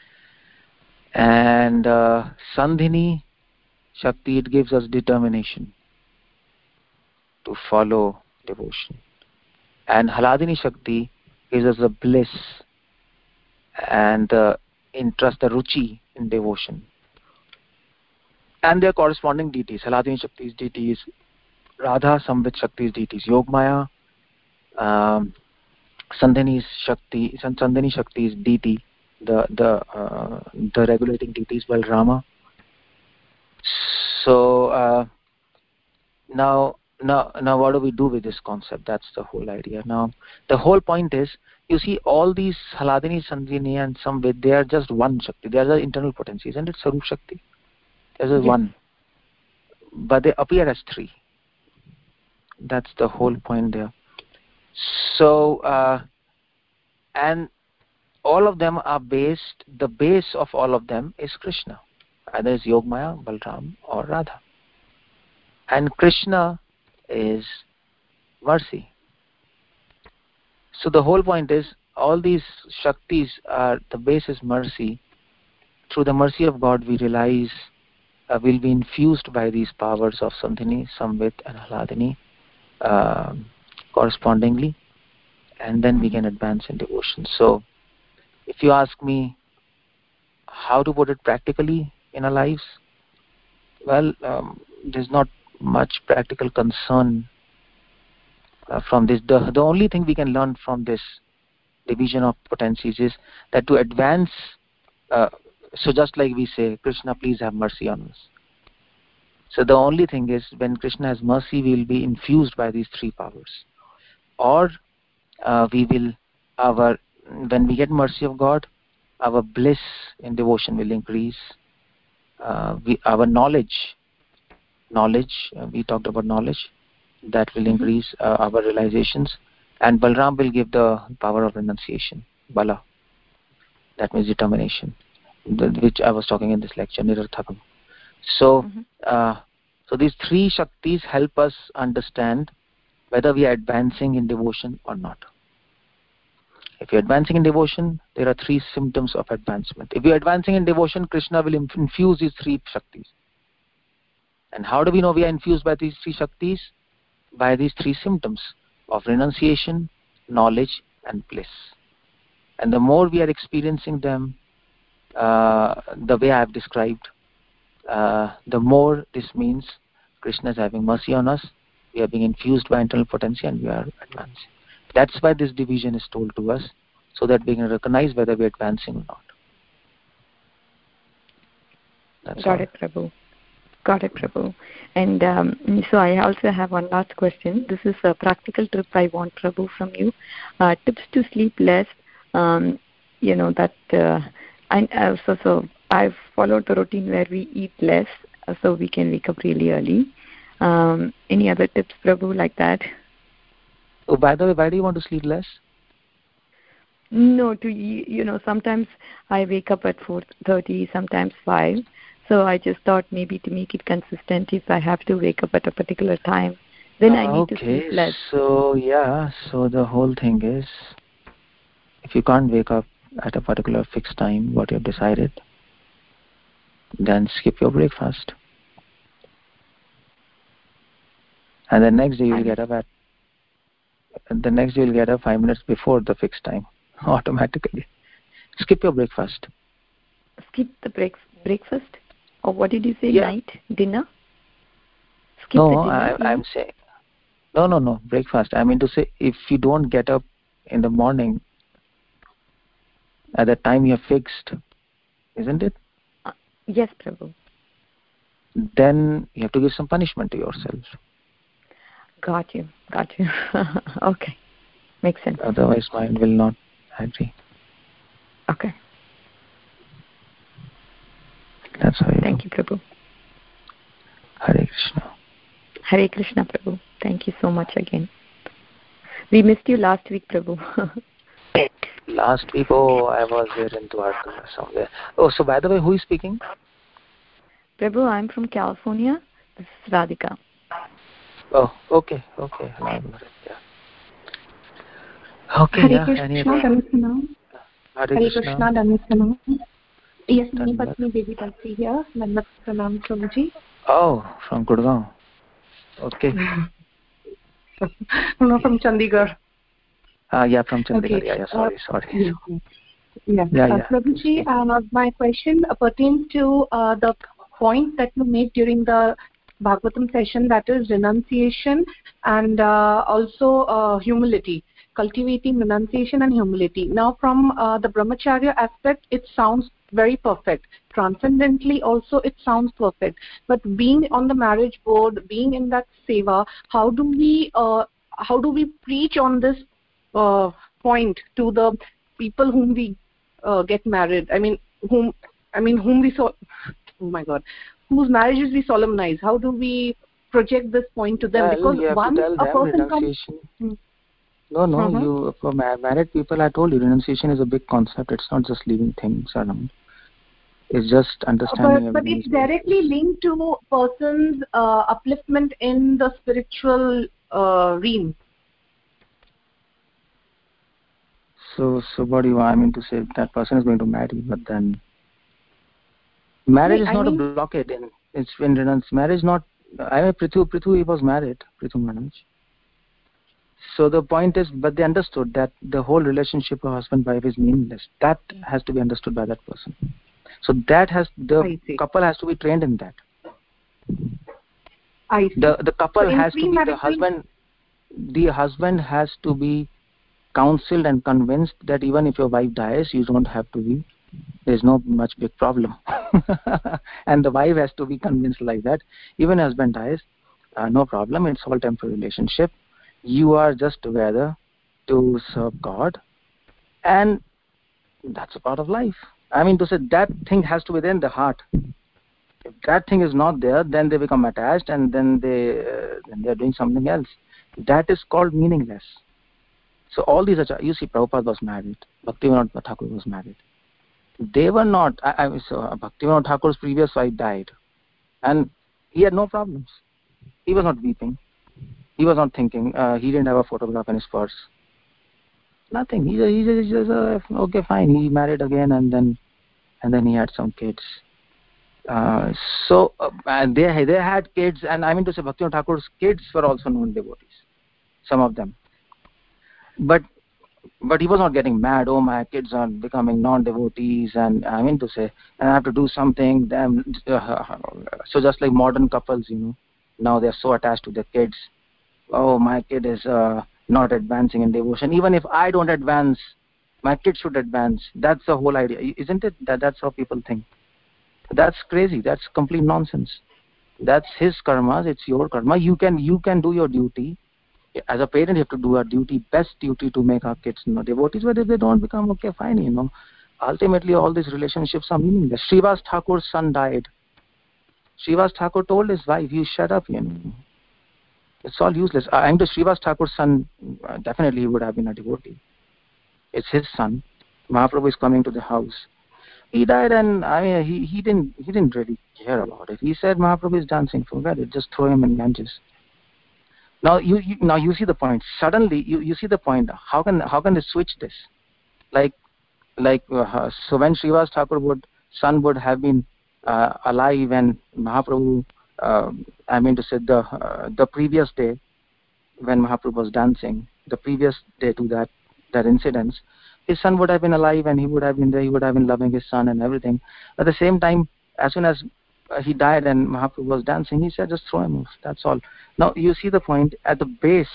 And uh, Sandhini Shakti, it gives us determination to follow devotion. And Hladini Shakti gives us the bliss and the interest, the ruchi in devotion. And their corresponding deities. Hladini Shakti's deities, Radha, Samvit Shakti's deities, Yogmaya, um, Sandhini's Shakti, Sandhini Shakti's deity, the the uh, the regulating deities, Balrama. So uh, now. Now, now, what do we do with this concept? That's the whole idea. Now, the whole point is, you see, all these Hladini, Sandhini, and Samvit, they are just one Shakti. They are the internal potency, isn't it? Sarup Shakti. There's a yes. one, but they appear as three. That's the whole point there. So, uh, and all of them are based. The base of all of them is Krishna, either is Yogmaya, Balram, or Radha, and Krishna is mercy. So the whole point is all these Shaktis are, the base is mercy. Through the mercy of God we realize uh, we'll be infused by these powers of Sandhini, Samvit and Hladini uh, correspondingly, and then we can advance in devotion. So if you ask me how to put it practically in our lives, well, um, there's not much practical concern uh, from this. The, the only thing we can learn from this division of potencies is that to advance, uh, so just like we say, Krishna, please have mercy on us. So the only thing is, when Krishna has mercy, we will be infused by these three powers. Or uh, we will, our when we get mercy of God, our bliss in devotion will increase. Uh, we, our knowledge, knowledge, uh, we talked about knowledge, that will mm-hmm. increase uh, our realizations. And Balram will give the power of renunciation, Bala. That means determination, the, which I was talking in this lecture, Nirarthakam. So, mm-hmm. uh, so these three Shaktis help us understand whether we are advancing in devotion or not. If you're advancing in devotion, there are three symptoms of advancement. If you're advancing in devotion, Krishna will infuse these three Shaktis. And how do we know we are infused by these three Shaktis? By these three symptoms of renunciation, knowledge, and bliss. And the more we are experiencing them, uh, the way I have described, uh, the more this means Krishna is having mercy on us. We are being infused by internal potency and we are advancing. That's why this division is told to us, so that we can recognize whether we are advancing or not. That's Got all. it, Prabhu. Got it, Prabhu. And um, so I also have one last question. This is a practical tip I want, Prabhu, from you. Uh, tips to sleep less. Um, you know that. Uh, and uh, so so I've followed the routine where we eat less, uh, so we can wake up really early. Um, any other tips, Prabhu, like that? Oh, by the way, why do you want to sleep less? No, to you know, sometimes I wake up at four thirty, sometimes five. So I just thought maybe to make it consistent, if I have to wake up at a particular time, then I need okay, to sleep less. So yeah, so the whole thing is, if you can't wake up at a particular fixed time, what you've decided, then skip your breakfast. And the next day you'll get up at the next day you'll get up five minutes before the fixed time, automatically. Skip your breakfast. Skip the break breakfast, or what did you say? Yeah. Night dinner. Skip no, the dinner. I, I'm saying no, no, no breakfast. I mean to say, if you don't get up in the morning at the time you have fixed, isn't it? Uh, yes, Prabhu. Then you have to give some punishment to yourself. Got you. Got you. Okay. Makes sense. Otherwise, mind will not agree. Okay. That's how you Thank do. you, Prabhu. Hare Krishna. Hare Krishna, Prabhu. Thank you so much again. We missed you last week, Prabhu. Last week, oh, I was there in Dwarka somewhere. Oh, so by the way, who is speaking? Prabhu, I'm from California. This is Radhika. Oh, okay, okay. Yeah. Okay, Hare yeah. Krishna, Dhamma. Hare Hare Krishna. Krishna, Dhamma. Yes, my Dhanavad. Patni Devi Tansi here. Dhamma Pranam Prabhuji. Oh, from Gurgaon. Okay. No, from Chandigarh. Ah, uh, yeah, from Chandigarh. Okay. Yeah, yeah. Sorry, uh, sorry. Yeah, yeah. yeah, uh, yeah. Prabhuji, uh, my question pertains to uh, the point that you made during the Bhagavatam session, that is renunciation and uh, also uh, humility, cultivating renunciation and humility. Now, from uh, the brahmacharya aspect, it sounds very perfect. Transcendently also, it sounds perfect. But being on the marriage board, being in that seva, how do we uh, how do we preach on this uh, point to the people whom we uh, get married? I mean, whom I mean whom we saw. Oh my God. Whose marriages we solemnize? How do we project this point to them? Well, because you have once to tell a them person comes, renunciation. No, no. Uh-huh. You for married people, I told you, renunciation is a big concept. It's not just leaving things around. It's just understanding. But, but it's directly linked to person's uh, upliftment in the spiritual uh, realm. So, so what do you want? I mean to say that person is going to marry, but then marriage Wait, is not I mean, a blockade. In it's in renunci. Marriage not. I mean, Prithu, Prithu, he was married. Prithu Manoj. So the point is, but they understood that the whole relationship of husband-wife is meaningless. That has to be understood by that person. So that has the couple has to be trained in that. I see. The the couple so has to be the husband. The husband has to be counseled and convinced that even if your wife dies, you don't have to be. There's no much big problem. And the wife has to be convinced like that. Even husband dies, uh, no problem. It's all temporary relationship. You are just together to serve God, and that's a part of life. I mean to say that thing has to be there in the heart. If that thing is not there, then they become attached, and then they uh, then they are doing something else. That is called meaningless. So all these are, you see, Prabhupada was married, Bhaktivinoda Thakur was married. They were not. I, I so Bhaktivinoda Thakur's previous wife died, and he had no problems. He was not weeping. He was not thinking. Uh, he didn't have a photograph in his purse. Nothing. He he just, he just uh, okay, fine. He married again, and then and then he had some kids. Uh, so uh, and they they had kids, and I mean to say, Bhaktivinoda Thakur's kids were also non-devotees, some of them. But but he was not getting mad. Oh, my kids are becoming non-devotees, and I mean to say, and I have to do something. Them uh, so just like modern couples, you know, now they are so attached to their kids. Oh, my kid is uh, not advancing in devotion. Even if I don't advance, my kid should advance. That's the whole idea, isn't it? That that's how people think. That's crazy. That's complete nonsense. That's his karma. It's your karma. You can you can do your duty. As a parent, you have to do our duty, best duty, to make our kids, you know, devotees. But if they don't become, okay, fine, you know. Ultimately, all these relationships are meaningless. Srivas Thakur's son died. Srivas Thakur told his wife, "You shut up, you know. It's all useless." I mean, to Srivas Thakur's son, uh, definitely he would have been a devotee. It's his son. Mahaprabhu is coming to the house. He died, and I mean, he, he didn't he didn't really care about it. He said, "Mahaprabhu is dancing, forget it. Just throw him in Ganges." Now you, you now you see the point. Suddenly you, you see the point. How can how can they switch this? Like like uh, so when Srivas Thakur would son would have been uh, alive, and Mahaprabhu, uh, I mean to say the uh, the previous day when Mahaprabhu was dancing, the previous day to that that incident, his son would have been alive, and he would have been there. He would have been loving his son and everything. At the same time, as soon as uh, he died and Mahaprabhu was dancing, he said, "Just throw him off. That's all." Now you see the point. At the base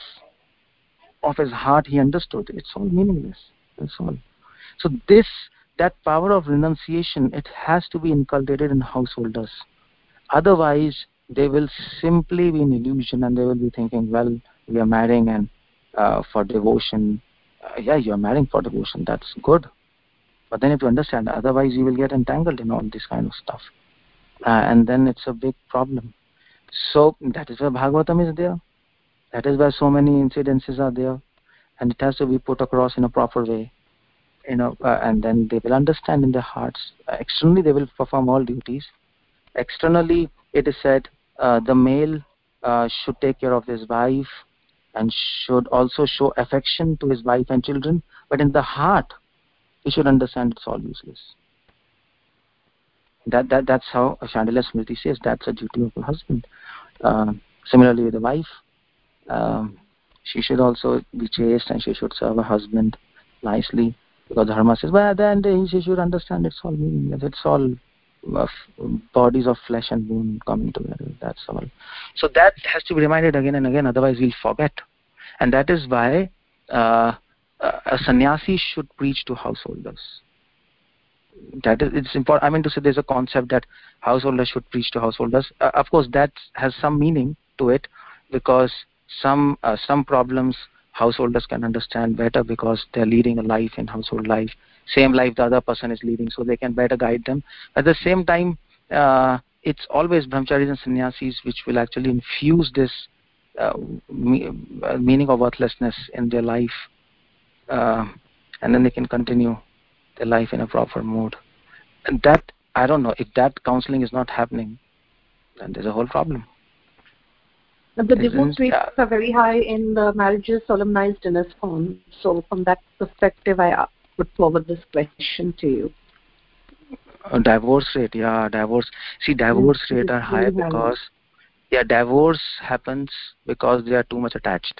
of his heart, he understood it's all meaningless. That's all. So this, that power of renunciation, it has to be inculcated in householders. Otherwise, they will simply be in illusion, and they will be thinking, well, we are marrying and uh, for devotion. Uh, yeah, you are marrying for devotion. That's good. But then you have to understand, otherwise you will get entangled in all this kind of stuff. Uh, and then it's a big problem. So that is why Bhagavatam is there. That is why so many incidences are there. And it has to be put across in a proper way. You know, uh, and then they will understand in their hearts. Uh, externally, they will perform all duties. Externally, it is said uh, the male uh, should take care of his wife and should also show affection to his wife and children. But in the heart, he should understand it's all useless. That that that's how Shandilya Smriti says. That's a duty of a husband. Uh, similarly, with the wife, um, she should also be chaste and she should serve her husband nicely. Because Dharma says, well, then she should understand it's all meaningless. It's all uh, bodies of flesh and bone coming together. That's all. So that has to be reminded again and again. Otherwise, we'll forget. And that is why uh, a sannyasi should preach to householders. That is, it's important. I mean to say, there's a concept that householders should preach to householders. Uh, of course, that has some meaning to it, because some uh, some problems householders can understand better because they're leading a life in household life, same life the other person is leading, so they can better guide them. At the same time, uh, it's always brahmacharis and sannyasis which will actually infuse this uh, me, uh, meaning of worthlessness in their life, uh, and then they can continue their life in a proper mode. And that, I don't know, if that counseling is not happening, then there's a whole problem. But the divorce rates yeah. are very high in the marriages solemnized in ISKCON. So from that perspective, I put forward this question to you. Uh, divorce rate, yeah, divorce. See, divorce yes, rate are high because, yeah, divorce happens because they are too much attached.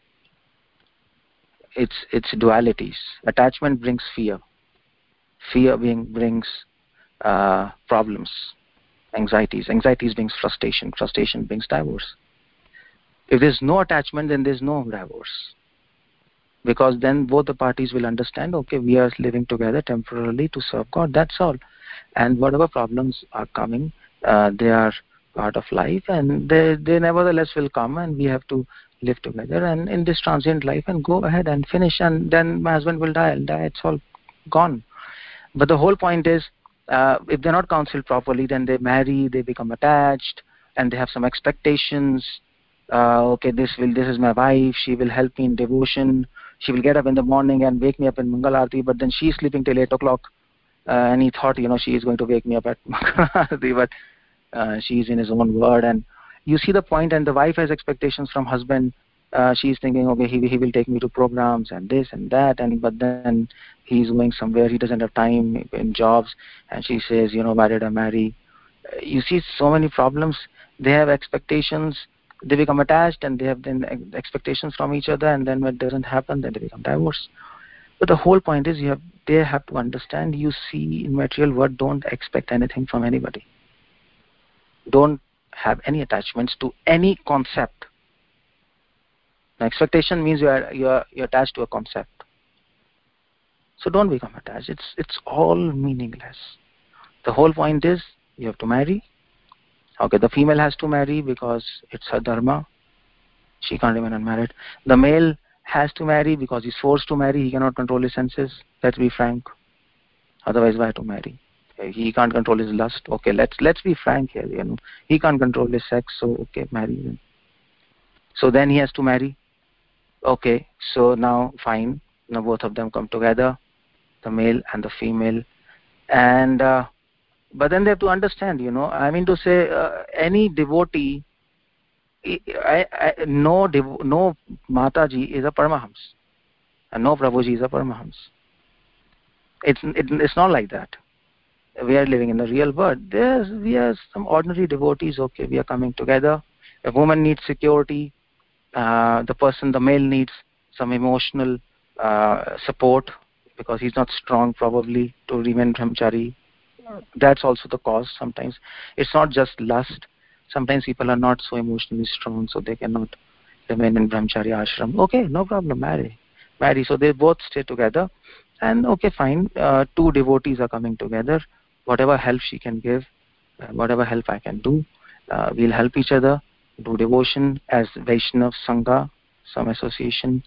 It's it's dualities. Attachment brings fear. Fear being brings uh, problems, anxieties. Anxieties brings frustration. Frustration brings divorce. If there's no attachment, then there's no divorce. Because then both the parties will understand, okay, we are living together temporarily to serve God, that's all. And whatever problems are coming, uh, they are part of life, and they, they nevertheless will come, and we have to live together and in this transient life and go ahead and finish, and then my husband will die, I'll die, it's all gone. But the whole point is, uh, if they're not counseled properly, then they marry, they become attached, and they have some expectations. Uh, okay, this will this is my wife, she will help me in devotion, she will get up in the morning and wake me up in Mangal Aarti, but then she's sleeping till eight o'clock, uh, and he thought, you know, she is going to wake me up at Mangal Aarti, but uh, she is in his own word, and you see the point. And the wife has expectations from husband, uh, she's thinking, okay, he he will take me to programs and this and that, and but then he's going somewhere, he doesn't have time in jobs, and she says, you know, why did I marry? Uh, you see so many problems. They have expectations, they become attached, and they have then ex- expectations from each other, and then when it doesn't happen, then they become divorced. But the whole point is, you have they have to understand, you see, in material world, don't expect anything from anybody. Don't have any attachments to any concept. Now, expectation means you are you are you're attached to a concept. So don't become attached. It's it's all meaningless. The whole point is, you have to marry. Okay, the female has to marry because it's her dharma. She can't remain unmarried. The male has to marry because he's forced to marry. He cannot control his senses. Let's be frank. Otherwise, why to marry? He can't control his lust. Okay, let's let's be frank here. You know, he can't control his sex. So okay, marry him. So then he has to marry. Okay, so now fine. Now both of them come together, the male and the female, and uh, but then they have to understand. You know, I mean to say, uh, any devotee. I, I, no, no Mataji is a Paramahams, and no Prabhuji is a Paramahams. It's it, it's not like that. We are living in the real world. There's we are some ordinary devotees. Okay, we are coming together. A woman needs security. Uh, the person, the male, needs some emotional uh, support because he's not strong probably to remain brahmachari. That's also the cause. Sometimes it's not just lust. Sometimes people are not so emotionally strong, so they cannot remain in brahmachari ashram. Okay, no problem, marry. Marry. So they both stay together. And okay, fine, uh, two devotees are coming together. Whatever help she can give, uh, whatever help I can do, uh, we'll help each other, do devotion as Vaishnav Sangha, some association,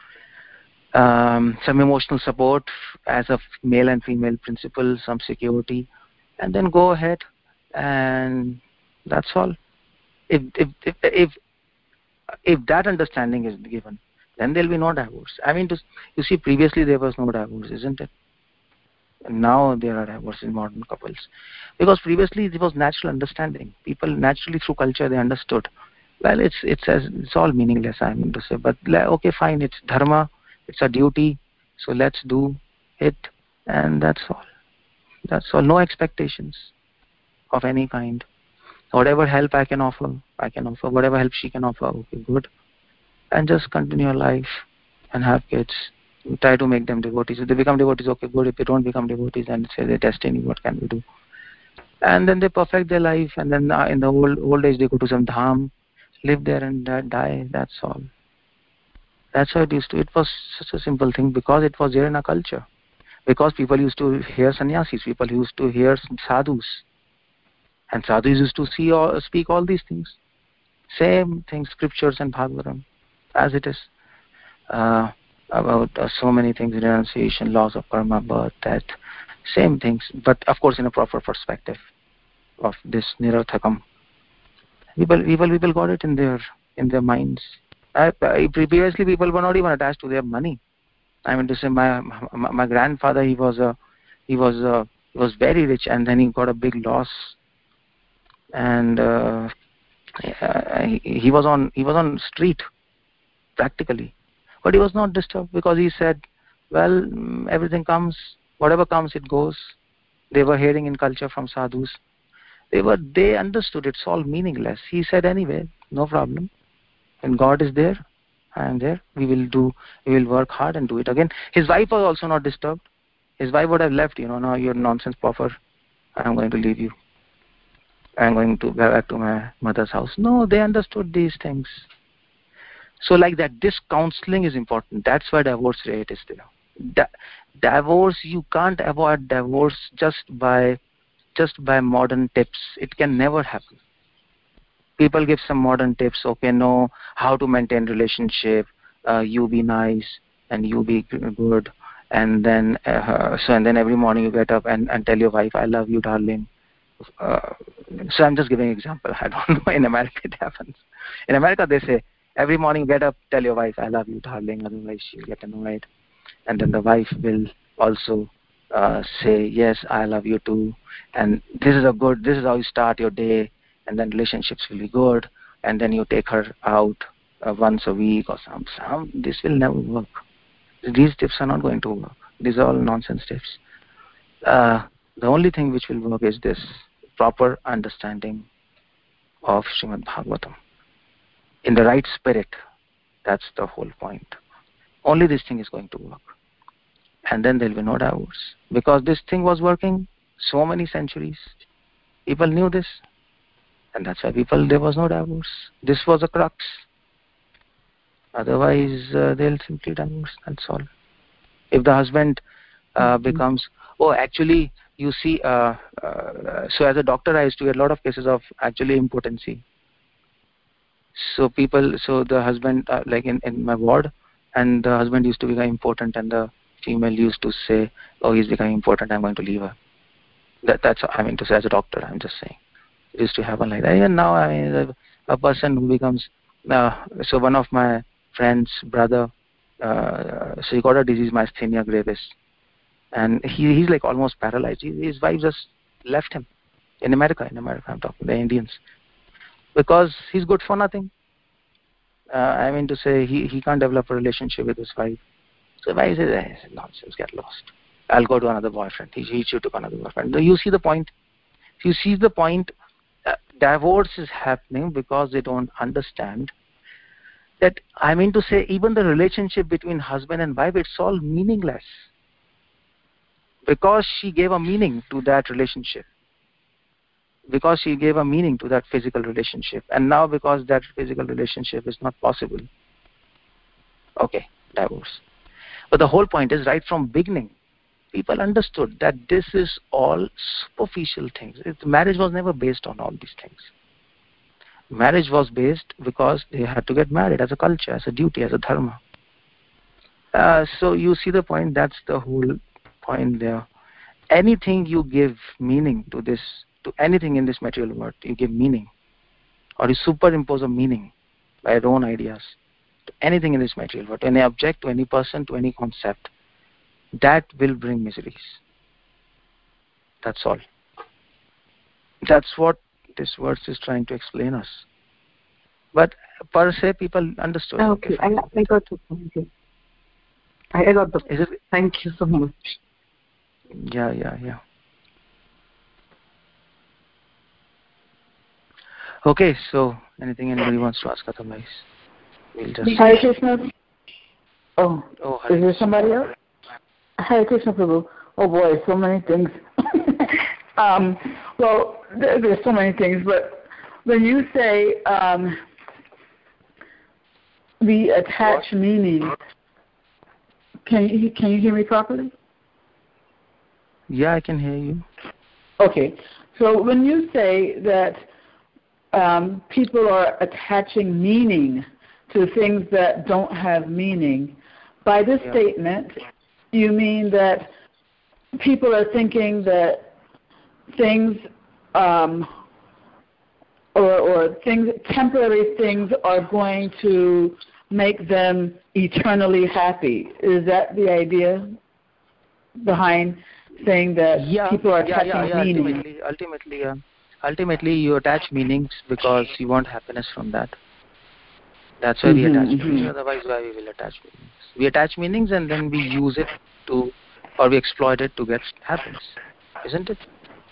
um, some emotional support as a male and female principle, some security, and then go ahead, and that's all. If if if if, if that understanding is given, then there'll be no divorce. I mean, to, you see, previously there was no divorce, isn't it? Now there are divorces in modern couples, because previously it was natural understanding. People naturally through culture they understood. Well, it's it's as it's all meaningless. I mean to say, but okay, fine. It's dharma. It's a duty. So let's do it, and that's all. That's all. No expectations of any kind. Whatever help I can offer, I can offer. Whatever help she can offer, okay, good. And just continue your life and have kids. Try to make them devotees. If they become devotees, okay, good. If they don't become devotees, then say their destiny. What can we do? And then they perfect their life, and then uh, in the old old age they go to some dham, live there and uh, die. That's all. That's how it used to. It was such a simple thing because it was there in our culture. Because people used to hear sannyasis, people used to hear sadhus, and sadhus used to see all, speak all these things. Same things, scriptures and Bhagavatam, as it is. Uh, about uh, so many things, renunciation, laws of karma, birth, death, same things, but of course in a proper perspective of this nirarthakam. People, people, people got it in their in their minds. I, I, previously, people were not even attached to their money. I mean to say, my my, my grandfather, he was a he was a, he was very rich, and then he got a big loss, and uh, he, he was on he was on street practically. But he was not disturbed because he said, well, everything comes, whatever comes, it goes. They were hearing in culture from sadhus. They were, they understood it's all meaningless. He said, anyway, no problem. When God is there, I am there. We will do, we will work hard and do it again. His wife was also not disturbed. His wife would have left, you know, now you're nonsense pauper. I'm going to leave you. I'm going to go back to my mother's house. No, they understood these things. So like that, this counseling is important. That's why divorce rate is there. Di- divorce, you can't avoid divorce just by just by modern tips. It can never happen. People give some modern tips. Okay, no, how to maintain relationship. Uh, you be nice and you be good, and then uh, so and then every morning you get up and, and tell your wife, I love you, darling. Uh, so I'm just giving an example. I don't know. In America it happens. In America they say, every morning get up, tell your wife, I love you, darling, otherwise she'll get annoyed. And then the wife will also uh, say, yes, I love you too. And this is a good, this is how you start your day. And then relationships will be good. And then you take her out uh, once a week or some, some, this will never work. These tips are not going to work. These are all nonsense tips. Uh, the only thing which will work is this proper understanding of Srimad Bhagavatam in the right spirit. That's the whole point. Only this thing is going to work. And then there will be no divorce. Because this thing was working so many centuries. People knew this. And that's why people, there was no divorce. This was a crux. Otherwise, uh, they'll simply divorce. That's all. If the husband uh, mm-hmm. becomes, oh, actually, you see, uh, uh, so as a doctor, I used to get a lot of cases of actually impotency. So people, so the husband, uh, like in, in my ward, and the husband used to become impotent, and the female used to say, oh, he's becoming important, I'm going to leave her. That, that's, I mean, to say as a doctor, I'm just saying. It used to happen like that. And now, I mean, a, a person who becomes, uh, so one of my friend's brother, uh, so he got a disease, myasthenia gravis. And he, he's like almost paralyzed. He, his wife just left him. In America, in America, I'm talking, the Indians. Because he's good for nothing. Uh, I mean to say, he, he can't develop a relationship with his wife. So the wife says, eh, nonsense, get lost. I'll go to another boyfriend. He, he should take another boyfriend. You see the point? You see the point? Uh, divorce is happening because they don't understand that, I mean to say, even the relationship between husband and wife, it's all meaningless. Because she gave a meaning to that relationship. Because she gave a meaning to that physical relationship. And now because that physical relationship is not possible, okay, divorce. But the whole point is, right from beginning, people understood that this is all superficial things. It, marriage was never based on all these things. Marriage was based because they had to get married as a culture, as a duty, as a dharma. Uh, so you see the point, that's the whole point there. Anything you give meaning to this, to anything in this material world, you give meaning, or you superimpose a meaning by your own ideas to anything in this material world, to any object, to any person, to any concept, that will bring miseries. That's all. That's what this verse is trying to explain us. But per se, people understood. Okay, I, I got the point. I got the point. Is it? Thank you so much. Yeah, yeah, yeah. Okay, so anything anybody wants to ask otherwise? We'll just... Hare Krishna. Oh, oh is there somebody else? Hare Krishna Prabhu. Oh boy, so many things. um, well, there, there's so many things, but when you say um, we attach what? meaning, can you can you hear me properly? Yeah, I can hear you. Okay, so when you say that um, people are attaching meaning to things that don't have meaning, by this yeah. statement, you mean that people are thinking that things um, or, or things, temporary things are going to make them eternally happy. Is that the idea behind saying that yeah, people are attaching yeah, yeah, yeah. meaning? Ultimately, ultimately, uh, ultimately, you attach meanings because you want happiness from that. That's why mm-hmm, we attach mm-hmm. meanings. Otherwise, why we will attach meanings? We attach meanings and then we use it to, or we exploit it to get happiness, isn't it?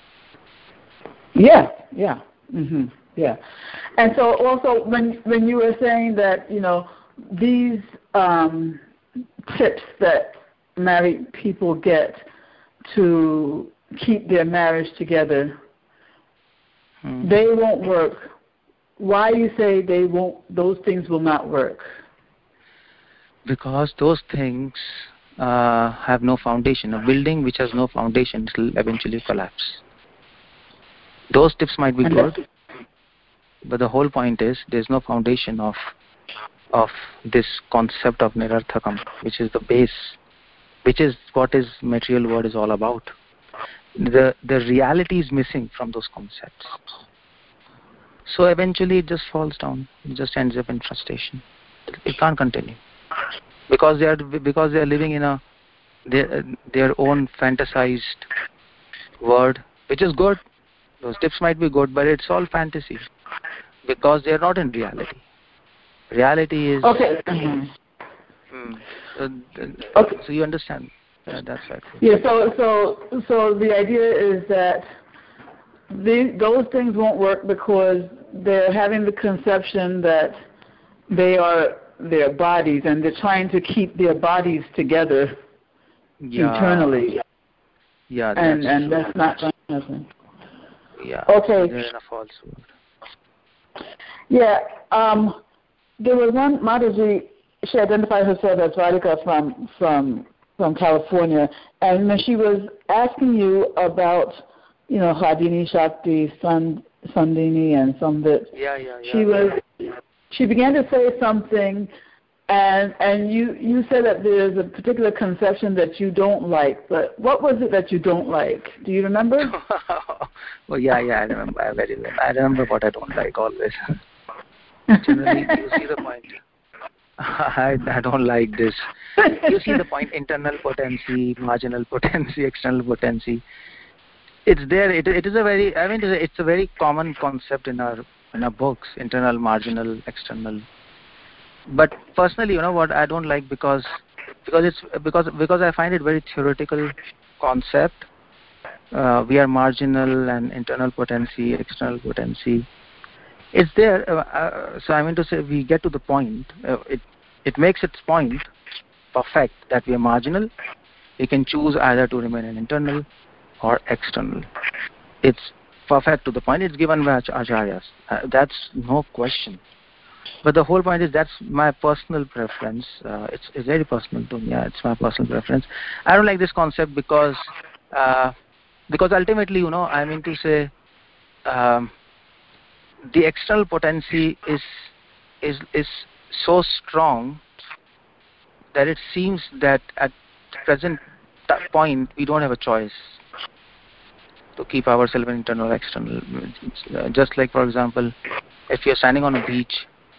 Yeah, yeah, mm-hmm, yeah. And so, also, when when you were saying that, you know, these um, tips that married people get to keep their marriage together, hmm. they won't work. Why you say they won't? Those things will not work? Because those things uh, have no foundation. A building which has no foundation will eventually collapse. Those tips might be and good, but the whole point is there's no foundation of of this concept of Nirarthakam, which is the base, which is what is material world is all about. The the reality is missing from those concepts. So eventually it just falls down. It just ends up in frustration. It can't continue because they are because they are living in a their their own fantasized world, which is good. Those tips might be good, but it's all fantasy because they are not in reality. Reality is okay. Mm-hmm. Hmm. Uh, okay. So you understand? Uh, that's right. Yeah. So so so the idea is that the, those things won't work because they're having the conception that they are their bodies, and they're trying to keep their bodies together yeah. eternally. Yeah. That's and and true. that's not going to happen. Yeah. Okay. They're in a false world. Yeah. Um, there was one Mataji. She identified herself as Radhika from from from California, and when she was asking you about, you know, Hladini, Shakti, Sand, Sandini, and Samvit, yeah, yeah, yeah, she yeah. was she began to say something, and and you you said that there's a particular conception that you don't like. But what was it that you don't like? Do you remember? Well, yeah, yeah, I remember I very well. I remember what I don't like always. Generally, you see the point. I, I don't like this. You see the point, internal potency, marginal potency, external potency. It's there. It, it is a very, I mean, it's a very common concept in our in our books, internal, marginal, external. But personally, you know what, I don't like because because it's because because I find it very theoretical concept. Uh, we are marginal and internal potency, external potency. It's there. Uh, uh, so I mean to say, we get to the point. Uh, it it makes its point perfect that we are marginal. We can choose either to remain an internal or external. It's perfect to the point. It's given by acharyas. Uh, that's no question. But the whole point is that's my personal preference. Uh, it's, it's very personal to me. Yeah, it's my personal preference. I don't like this concept because uh, because ultimately, you know, I mean to say, um, the external potency is is is so strong that it seems that at the present point we don't have a choice to keep ourselves internal or external. Uh, just like, for example, if you're standing on a beach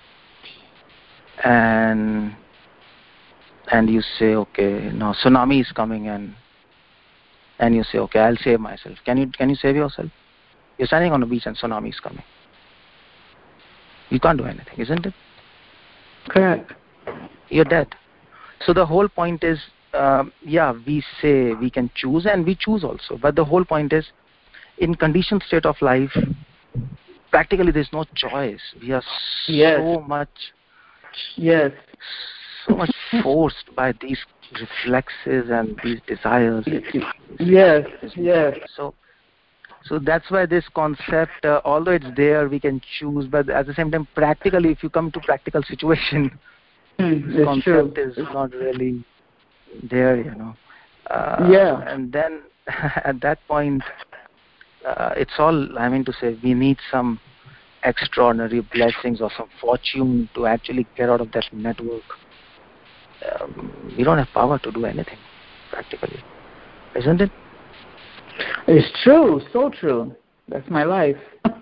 and and you say, okay, no, tsunami is coming, and and you say, okay, I'll save myself. Can you can you save yourself? You're standing on a beach and tsunami is coming. You can't do anything, isn't it? Correct. You're dead. So the whole point is, uh, yeah, we say we can choose, and we choose also. But the whole point is, in conditioned state of life, practically there's no choice. We are so yes. much, yes, so much forced by these reflexes and these desires. Yes, yes. So, so that's why this concept, uh, although it's there, we can choose. But at the same time, practically, if you come to practical situation, mm, this concept true. is not really there, you know. Uh, yeah. And then at that point, uh, it's all, I mean to say, we need some extraordinary blessings or some fortune to actually get out of that network. Um, we don't have power to do anything, practically. Isn't it? It's true, so true. That's my life.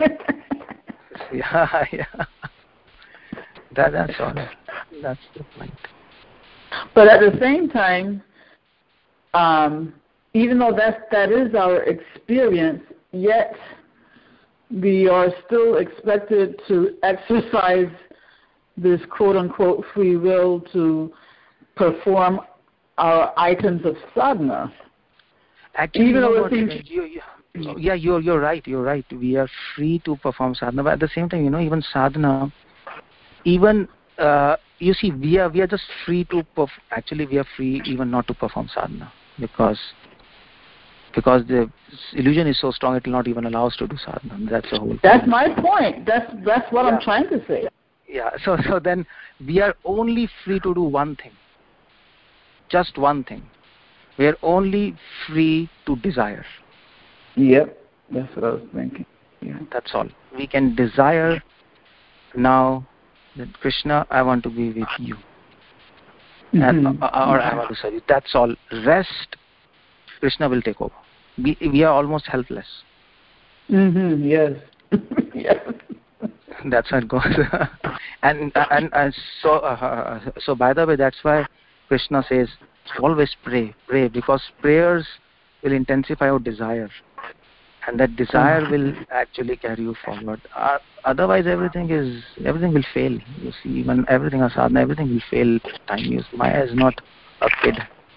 yeah, yeah. That, that's all. That's the point. But at the same time, um, even though that that is our experience, yet we are still expected to exercise this quote-unquote free will to perform our items of sadhana. Actually, even you know though what, it uh, seems you, you, yeah, you're you're right. You're right. We are free to perform sadhana, but at the same time, you know, even sadhana, even uh, you see, we are we are just free to perf- actually we are free even not to perform sadhana because because the illusion is so strong it will not even allow us to do sadhana. That's the whole. That's point. my point. That's that's what yeah. I'm trying to say. Yeah. So so then we are only free to do one thing. Just one thing. We are only free to desire. Yep, that's what I was thinking. Yeah. That's all. We can desire now that Krishna, I want to be with you, mm-hmm. and, uh, or I want to serve you. That's all. Rest, Krishna will take over. We we are almost helpless. Mm-hmm. Yes. yes. That's how it goes. and, and and so uh, so by the way, that's why Krishna says always pray, pray, because prayers will intensify your desire. and that desire will actually carry you forward. Uh, otherwise, everything is everything will fail. You see, even everything as sadhana, everything will fail. Time use. Maya is not a kid.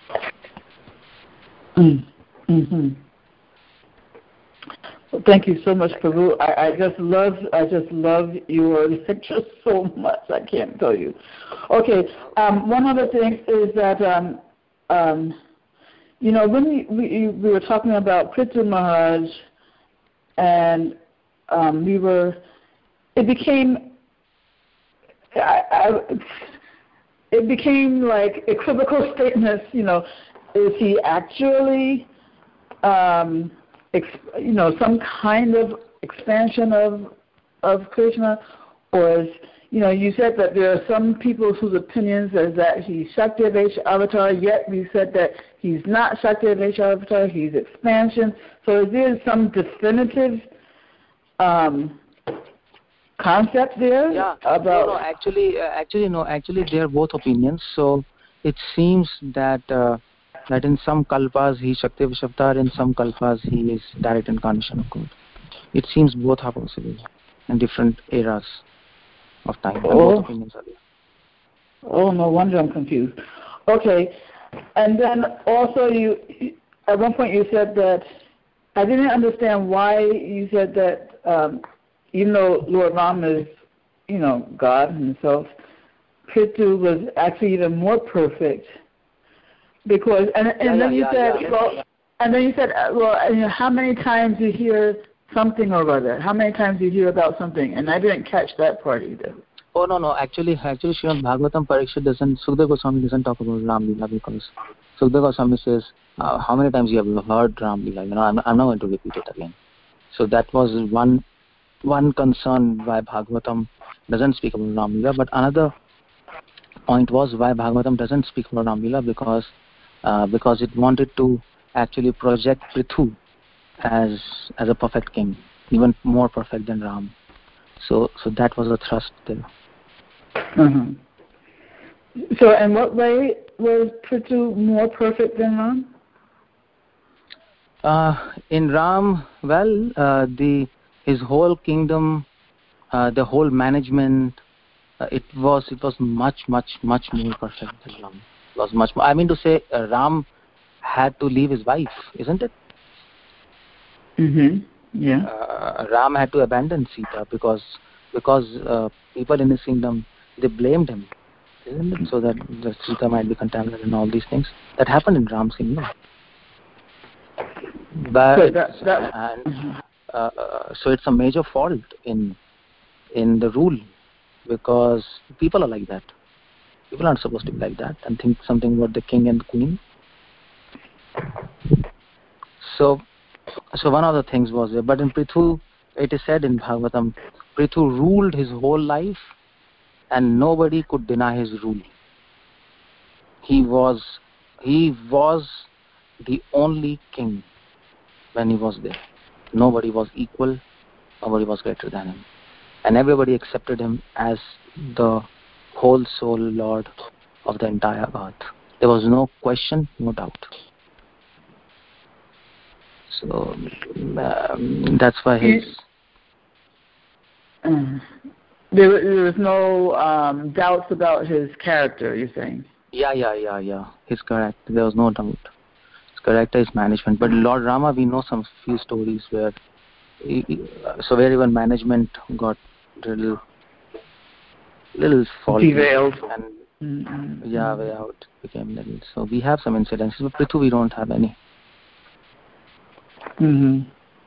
Mm-hmm. Well, thank you so much, Prabhu. I, I just love I just love your lecture so much. I can't tell you. Okay. Um, one other thing is that um, um, you know when we, we we were talking about Prithu Maharaj, and um, we were it became I, I, it became like equivocal statements. You know, is he actually um, Ex- you know, some kind of expansion of of Krishna, or is, you know, you said that there are some people whose opinions is that he's Shakti-Avesh avatar, yet we said that he's not Shakti-Avesh avatar, he's expansion. So is there some definitive um, concept there? Yeah. About no, no, actually, uh, actually, no, actually, they are both opinions. So it seems that. Uh, that in some kalpas he is Shakti Avatar, in some kalpas he is direct incarnation of God. It seems both are possible in different eras of time, and oh. both opinions are there. Oh, no wonder I'm confused. Okay, and then also you, at one point you said that, I didn't understand why you said that, um, even though Lord Ram is, you know, God himself, Prithu was actually even more perfect. Because and and yeah, then yeah, you yeah, said yeah. well, and then you said well, you know, how many times you hear something or other? How many times you hear about something? And I didn't catch that part either. Oh no, no. Actually, actually, Srimad Bhagavatam Parikshit doesn't. Sukadeva Goswami doesn't talk about Ram Lila because Sukadeva Goswami says, uh, "How many times you have heard Ram Lila?" You know, I'm, I'm not going to repeat it again. So that was one one concern why Bhagavatam doesn't speak about Ram Lila. But another point was why Bhagavatam doesn't speak about Ram Lila because. Uh, because it wanted to actually project Prithu as as a perfect king, even more perfect than Ram. So so that was a thrust there. Mm-hmm. So in what way was Prithu more perfect than Ram? Uh, in Ram, well, uh, the his whole kingdom, uh, the whole management, uh, it was it was much much much more perfect than Ram. It was much more. I mean to say, uh, Ram had to leave his wife, isn't it? Mm-hmm. Yeah. Uh, Ram had to abandon Sita because because uh, people in his kingdom they blamed him, isn't it? So that the Sita might be contaminated and all these things that happened in Ram's kingdom. But so, that, that, and, uh, uh, so it's a major fault in in the rule because people are like that. People aren't supposed to be like that and think something about the king and the queen. So, so one of the things was there. But in Prithu, it is said in Bhagavatam, Prithu ruled his whole life, and nobody could deny his rule. He was, he was the only king when he was there. Nobody was equal. Nobody was greater than him, and everybody accepted him as the whole soul Lord of the entire earth. There was no question, no doubt. So um, that's why his. Mm. There, there was no um, doubts about his character. You're saying? Yeah, yeah, yeah, yeah. He's correct. There was no doubt. His character is management. But Lord Rama, we know some few stories where, he, so where even management got little, little faulty derailed and mm-hmm. yeah, way out became little. So we have some incidences, but Prithu we don't have any. Mm-hmm.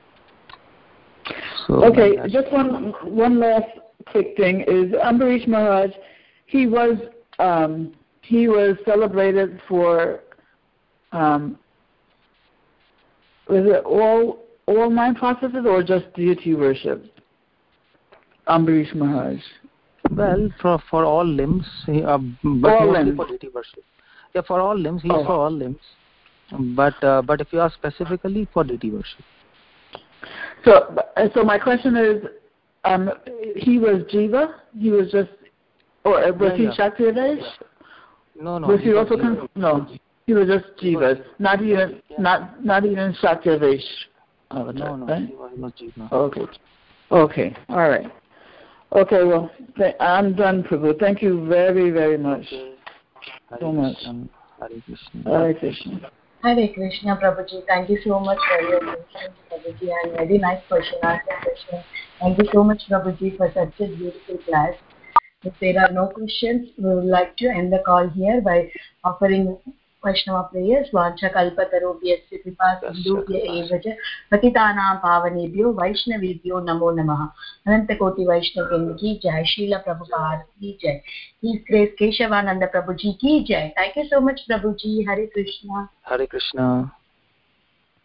So okay, just one one last quick thing is Ambarish Maharaj. He was um, he was celebrated for um, was it all all nine processes or just deity worship? Ambarish Maharaj. Well, for for all limbs, he, uh, but all mostly limbs. for deity worship. Yeah, for all limbs, he's oh. for all limbs. But uh, but if you ask specifically for deity worship. So so my question is, um, he was Jiva. He was just, or was yeah, he yeah. Shakti-Avesh? No, no. Was he, he also was con- no? He was just Jiva, not even yeah. not not even Shakti-Avesh. avatar, No, no, right? Shivaji, no. Okay. Okay. All right. Okay. Well, th- I'm done, Prabhu. Thank you very, very much. Okay. Hare So much. Krishna. Hare Krishna. Hare Krishna. Hare Krishna, Prabhuji. Thank you so much for your questions, Prabhuji, and very nice question, answer session. Thank you so much, Prabhuji, for such a beautiful class. If there are no questions, we would like to end the call here by offering Vaishnava prayers. Vancha kalpatarobhyasya kripa sindhubhya eva ca patitanam pavanebhyo Vaishnavebhyo namo namah. Ananta koti Vaishnavin ki jai. Srila Prabhupada ki jai. His Grace Keshavananda Prabhuji ki jai. Thank you so much, Prabhuji. Hare Krishna. Hare Krishna.